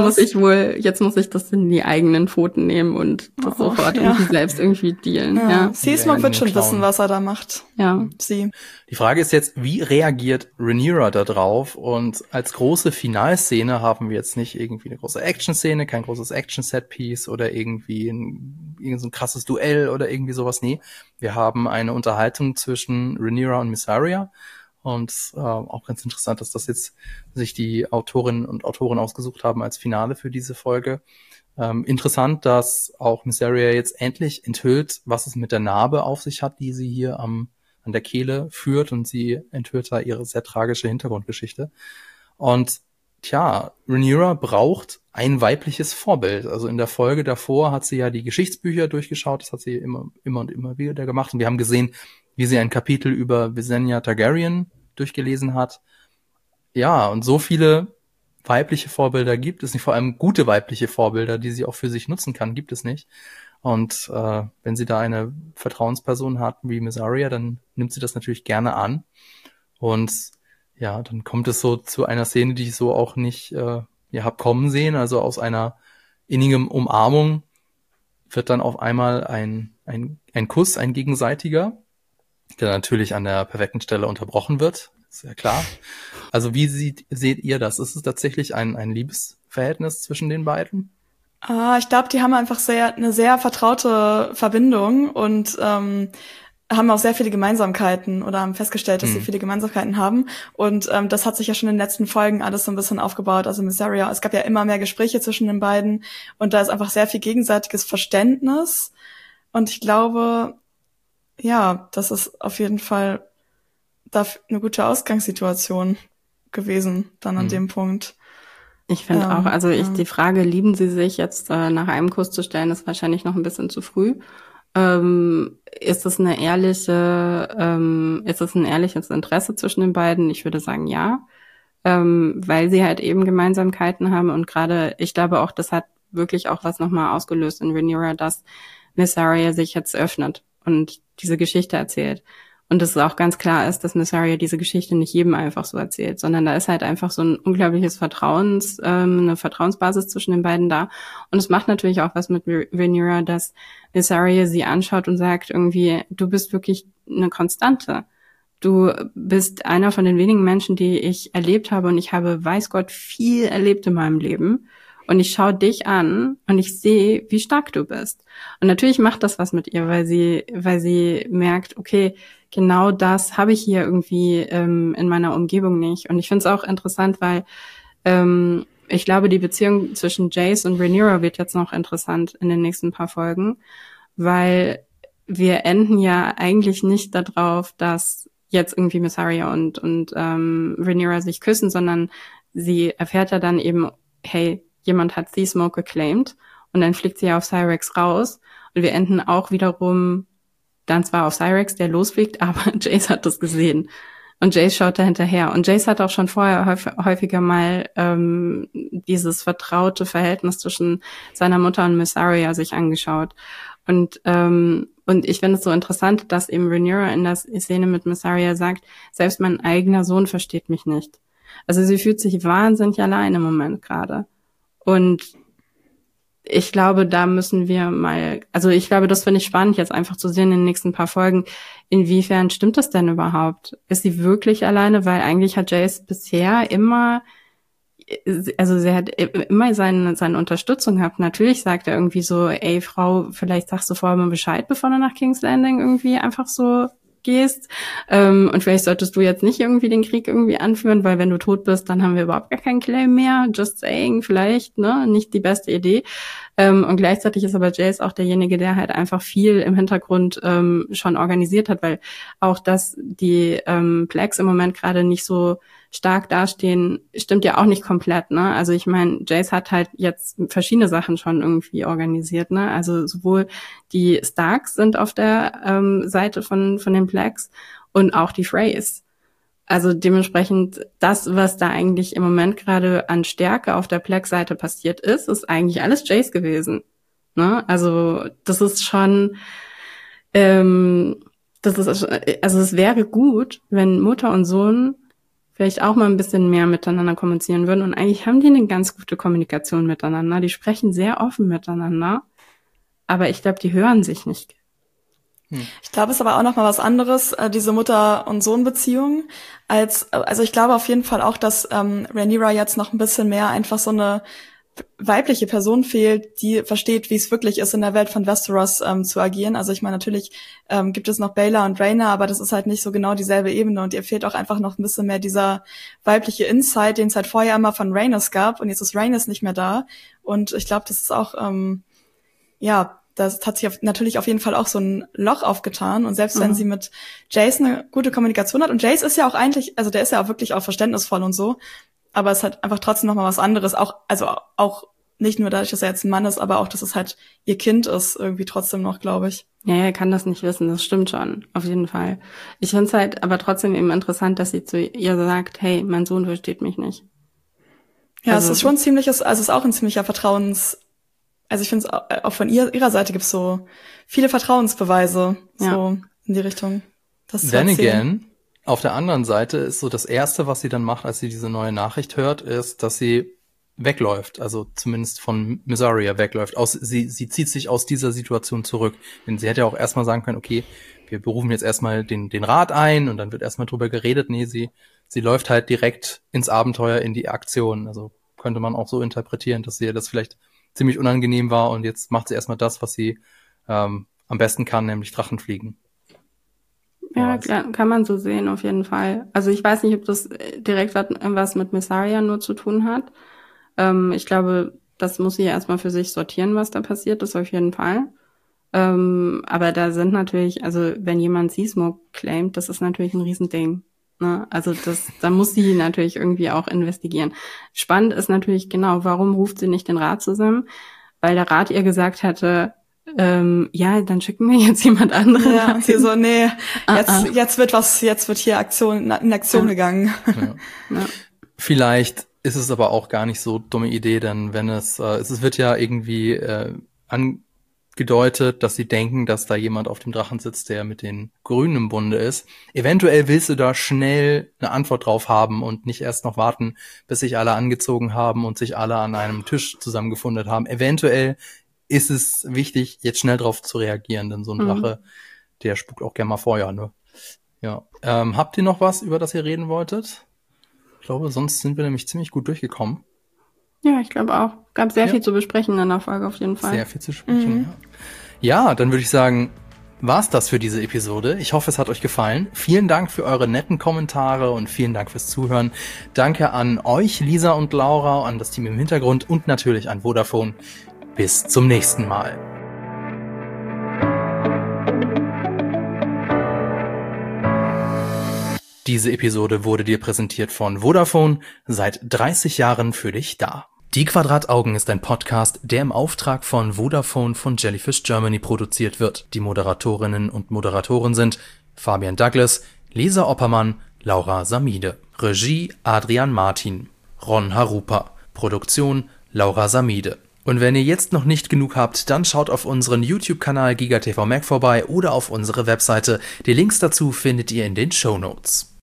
jetzt muss ich das in die eigenen Pfoten nehmen und das sofort irgendwie selbst irgendwie dealen. Ja. Seasmoke wird schon wissen, was er da macht. Ja. Sie. Die Frage ist jetzt, wie reagiert Rhaenyra da drauf? Und als große Finalszene haben wir jetzt nicht irgendwie eine große Action-Szene, kein großes Action-Set-Piece oder irgendwie irgend so ein krasses Duell oder irgendwie sowas. Nee, wir haben eine Unterhaltung zwischen Rhaenyra und Mysaria. Und auch ganz interessant, dass das jetzt sich die Autorinnen und Autoren ausgesucht haben als Finale für diese Folge. Interessant, dass auch Mysaria jetzt endlich enthüllt, was es mit der Narbe auf sich hat, die sie hier an der Kehle führt. Und sie enthüllt da ihre sehr tragische Hintergrundgeschichte. Und Rhaenyra braucht ein weibliches Vorbild. Also in der Folge davor hat sie ja die Geschichtsbücher durchgeschaut. Das hat sie immer und immer wieder gemacht. Und wir haben gesehen, wie sie ein Kapitel über Visenya Targaryen durchgelesen hat. Ja, und so viele weibliche Vorbilder gibt es nicht, vor allem gute weibliche Vorbilder, die sie auch für sich nutzen kann, gibt es nicht. Und wenn sie da eine Vertrauensperson hat wie Mysaria, dann nimmt sie das natürlich gerne an. Und ja, dann kommt es so zu einer Szene, die ich so auch nicht hab kommen sehen. Also aus einer innigen Umarmung wird dann auf einmal ein Kuss, ein gegenseitiger, der natürlich an der perfekten Stelle unterbrochen wird, ist ja klar. Also wie seht ihr das? Ist es tatsächlich ein Liebesverhältnis zwischen den beiden? Ich glaube, die haben einfach eine sehr vertraute Verbindung und haben auch sehr viele Gemeinsamkeiten oder haben festgestellt, dass sie viele Gemeinsamkeiten haben. Und das hat sich ja schon in den letzten Folgen alles so ein bisschen aufgebaut. Also Mysaria, es gab ja immer mehr Gespräche zwischen den beiden und da ist einfach sehr viel gegenseitiges Verständnis. Und ich glaube, ja, das ist auf jeden Fall eine gute Ausgangssituation gewesen, dann an dem Punkt. Ich finde auch, also die Frage, lieben sie sich jetzt nach einem Kuss zu stellen, ist wahrscheinlich noch ein bisschen zu früh. Ist es ein ehrliches Interesse zwischen den beiden? Ich würde sagen, ja. Weil sie halt eben Gemeinsamkeiten haben und gerade, ich glaube auch, das hat wirklich auch was nochmal ausgelöst in Rhaenyra, dass Mysaria sich jetzt öffnet und diese Geschichte erzählt. Und dass es auch ganz klar ist, dass Mysaria diese Geschichte nicht jedem einfach so erzählt, sondern da ist halt einfach so ein unglaubliches eine Vertrauensbasis zwischen den beiden da. Und es macht natürlich auch was mit Rhaenyra, dass Mysaria sie anschaut und sagt irgendwie, du bist wirklich eine Konstante. du bist einer von den wenigen Menschen, die ich erlebt habe und ich habe, weiß Gott, viel erlebt in meinem Leben. Und ich schaue dich an und ich sehe, wie stark du bist. Und natürlich macht das was mit ihr, weil sie merkt, okay, genau das habe ich hier irgendwie in meiner Umgebung nicht. Und ich finde es auch interessant, weil ich glaube, die Beziehung zwischen Jace und Rhaenyra wird jetzt noch interessant in den nächsten paar Folgen, weil wir enden ja eigentlich nicht darauf, dass jetzt irgendwie Mysaria und Rhaenyra sich küssen, sondern sie erfährt ja dann eben, hey, jemand hat Seasmoke geclaimed und dann fliegt sie ja auf Syrax raus und wir enden auch wiederum dann zwar auf Syrax, der losfliegt, aber Jace hat das gesehen und Jace schaut da hinterher und Jace hat auch schon vorher häufiger mal dieses vertraute Verhältnis zwischen seiner Mutter und Mysaria sich angeschaut und ich finde es so interessant, dass eben Rhaenyra in der Szene mit Mysaria sagt, selbst mein eigener Sohn versteht mich nicht. Also sie fühlt sich wahnsinnig allein im Moment gerade. Und ich glaube, da müssen wir mal, also ich glaube, das finde ich spannend, jetzt einfach zu sehen in den nächsten paar Folgen, inwiefern stimmt das denn überhaupt? Ist sie wirklich alleine? Weil eigentlich hat Jace bisher immer, also sie hat immer seine Unterstützung gehabt. Natürlich sagt er irgendwie so, ey Frau, vielleicht sagst du vorher mal Bescheid, bevor du nach King's Landing irgendwie einfach so gehst. Und vielleicht solltest du jetzt nicht irgendwie den Krieg irgendwie anführen, weil wenn du tot bist, dann haben wir überhaupt gar keinen Claim mehr. Just saying, vielleicht, ne, nicht die beste Idee. Und gleichzeitig ist aber Jace auch derjenige, der halt einfach viel im Hintergrund schon organisiert hat, weil auch, dass die Blacks im Moment gerade nicht so stark dastehen, stimmt ja auch nicht komplett, ne? Also ich meine, Jace hat halt jetzt verschiedene Sachen schon irgendwie organisiert, ne? Also sowohl die Starks sind auf der Seite von den Blacks und auch die Freys. Also dementsprechend das, was da eigentlich im Moment gerade an Stärke auf der Black-Seite passiert ist eigentlich alles Jace gewesen, ne? Also das ist schon also es wäre gut, wenn Mutter und Sohn vielleicht auch mal ein bisschen mehr miteinander kommunizieren würden. Und eigentlich haben die eine ganz gute Kommunikation miteinander. Die sprechen sehr offen miteinander. Aber ich glaube, die hören sich nicht. Ich glaube, es ist aber auch noch mal was anderes, diese Mutter- und Sohn-Beziehung, also ich glaube auf jeden Fall auch, dass Rhaenyra jetzt noch ein bisschen mehr einfach so eine weibliche Person fehlt, die versteht, wie es wirklich ist, in der Welt von Westeros zu agieren. Also ich meine, natürlich gibt es noch Baelor und Rhaena, aber das ist halt nicht so genau dieselbe Ebene und ihr fehlt auch einfach noch ein bisschen mehr dieser weibliche Insight, den es halt vorher immer von Rhaenys gab und jetzt ist Rhaenys nicht mehr da. Und ich glaube, das ist auch, das hat sich natürlich auf jeden Fall auch so ein Loch aufgetan und selbst wenn sie mit Jace eine gute Kommunikation hat und Jace ist ja auch eigentlich, also der ist ja auch wirklich auch verständnisvoll und so, aber es hat einfach trotzdem noch mal was anderes, auch nicht nur dadurch, dass er jetzt ein Mann ist, aber auch, dass es halt ihr Kind ist, irgendwie trotzdem noch, glaube ich. Ja, er kann das nicht wissen, das stimmt schon, auf jeden Fall. Ich finde es halt aber trotzdem eben interessant, dass sie zu ihr sagt, hey, mein Sohn versteht mich nicht. Ja, also, es ist schon es ist auch ein ziemlicher also ich finde es auch von ihrer Seite gibt's so viele Vertrauensbeweise, so in die Richtung. Das Then again, auf der anderen Seite ist so das Erste, was sie dann macht, als sie diese neue Nachricht hört, ist, dass sie wegläuft, also zumindest von Mysaria wegläuft. Sie zieht sich aus dieser Situation zurück. Denn sie hätte ja auch erstmal sagen können, okay, wir berufen jetzt erstmal den Rat ein und dann wird erstmal drüber geredet. Nee, sie läuft halt direkt ins Abenteuer, in die Aktion. Also könnte man auch so interpretieren, dass ihr das vielleicht ziemlich unangenehm war und jetzt macht sie erstmal das, was sie am besten kann, nämlich Drachen fliegen. Ja, klar, kann man so sehen, auf jeden Fall. Also ich weiß nicht, ob das direkt was mit Mysaria nur zu tun hat. Ich glaube, das muss sie erstmal für sich sortieren, was da passiert ist, auf jeden Fall. Aber da sind natürlich, also wenn jemand Seasmoke claimt, das ist natürlich ein Riesending. Ne? Also da muss sie natürlich irgendwie auch investigieren. Spannend ist natürlich genau, warum ruft sie nicht den Rat zusammen? Weil der Rat ihr gesagt hatte, ja, dann schicken wir jetzt jemand anderen. Ja, sie so, nee, jetzt wird hier in Aktion gegangen. Ja. Vielleicht ist es aber auch gar nicht so dumme Idee, denn wenn es wird ja irgendwie angedeutet, dass sie denken, dass da jemand auf dem Drachen sitzt, der mit den Grünen im Bunde ist. Eventuell willst du da schnell eine Antwort drauf haben und nicht erst noch warten, bis sich alle angezogen haben und sich alle an einem Tisch zusammengefunden haben. Eventuell ist es wichtig, jetzt schnell drauf zu reagieren, denn so ein Drache, der spukt auch gerne mal Feuer, ne? Ja. Habt ihr noch was, über das ihr reden wolltet? Ich glaube, sonst sind wir nämlich ziemlich gut durchgekommen. Ja, ich glaube auch. Gab sehr viel zu besprechen in der Folge auf jeden Fall. Sehr viel zu sprechen, ja. Dann würde ich sagen, war's das für diese Episode. Ich hoffe, es hat euch gefallen. Vielen Dank für eure netten Kommentare und vielen Dank fürs Zuhören. Danke an euch, Lisa und Laura, an das Team im Hintergrund und natürlich an Vodafone. Bis zum nächsten Mal. Diese Episode wurde dir präsentiert von Vodafone, seit 30 Jahren für dich da. Die Quadrataugen ist ein Podcast, der im Auftrag von Vodafone von Jellyfish Germany produziert wird. Die Moderatorinnen und Moderatoren sind Fabian Douglas, Lisa Oppermann, Laura Samide. Regie Adrian Martin, Ron Harupa. Produktion Laura Samide. Und wenn ihr jetzt noch nicht genug habt, dann schaut auf unseren YouTube-Kanal GigaTV Mac vorbei oder auf unsere Webseite. Die Links dazu findet ihr in den Shownotes.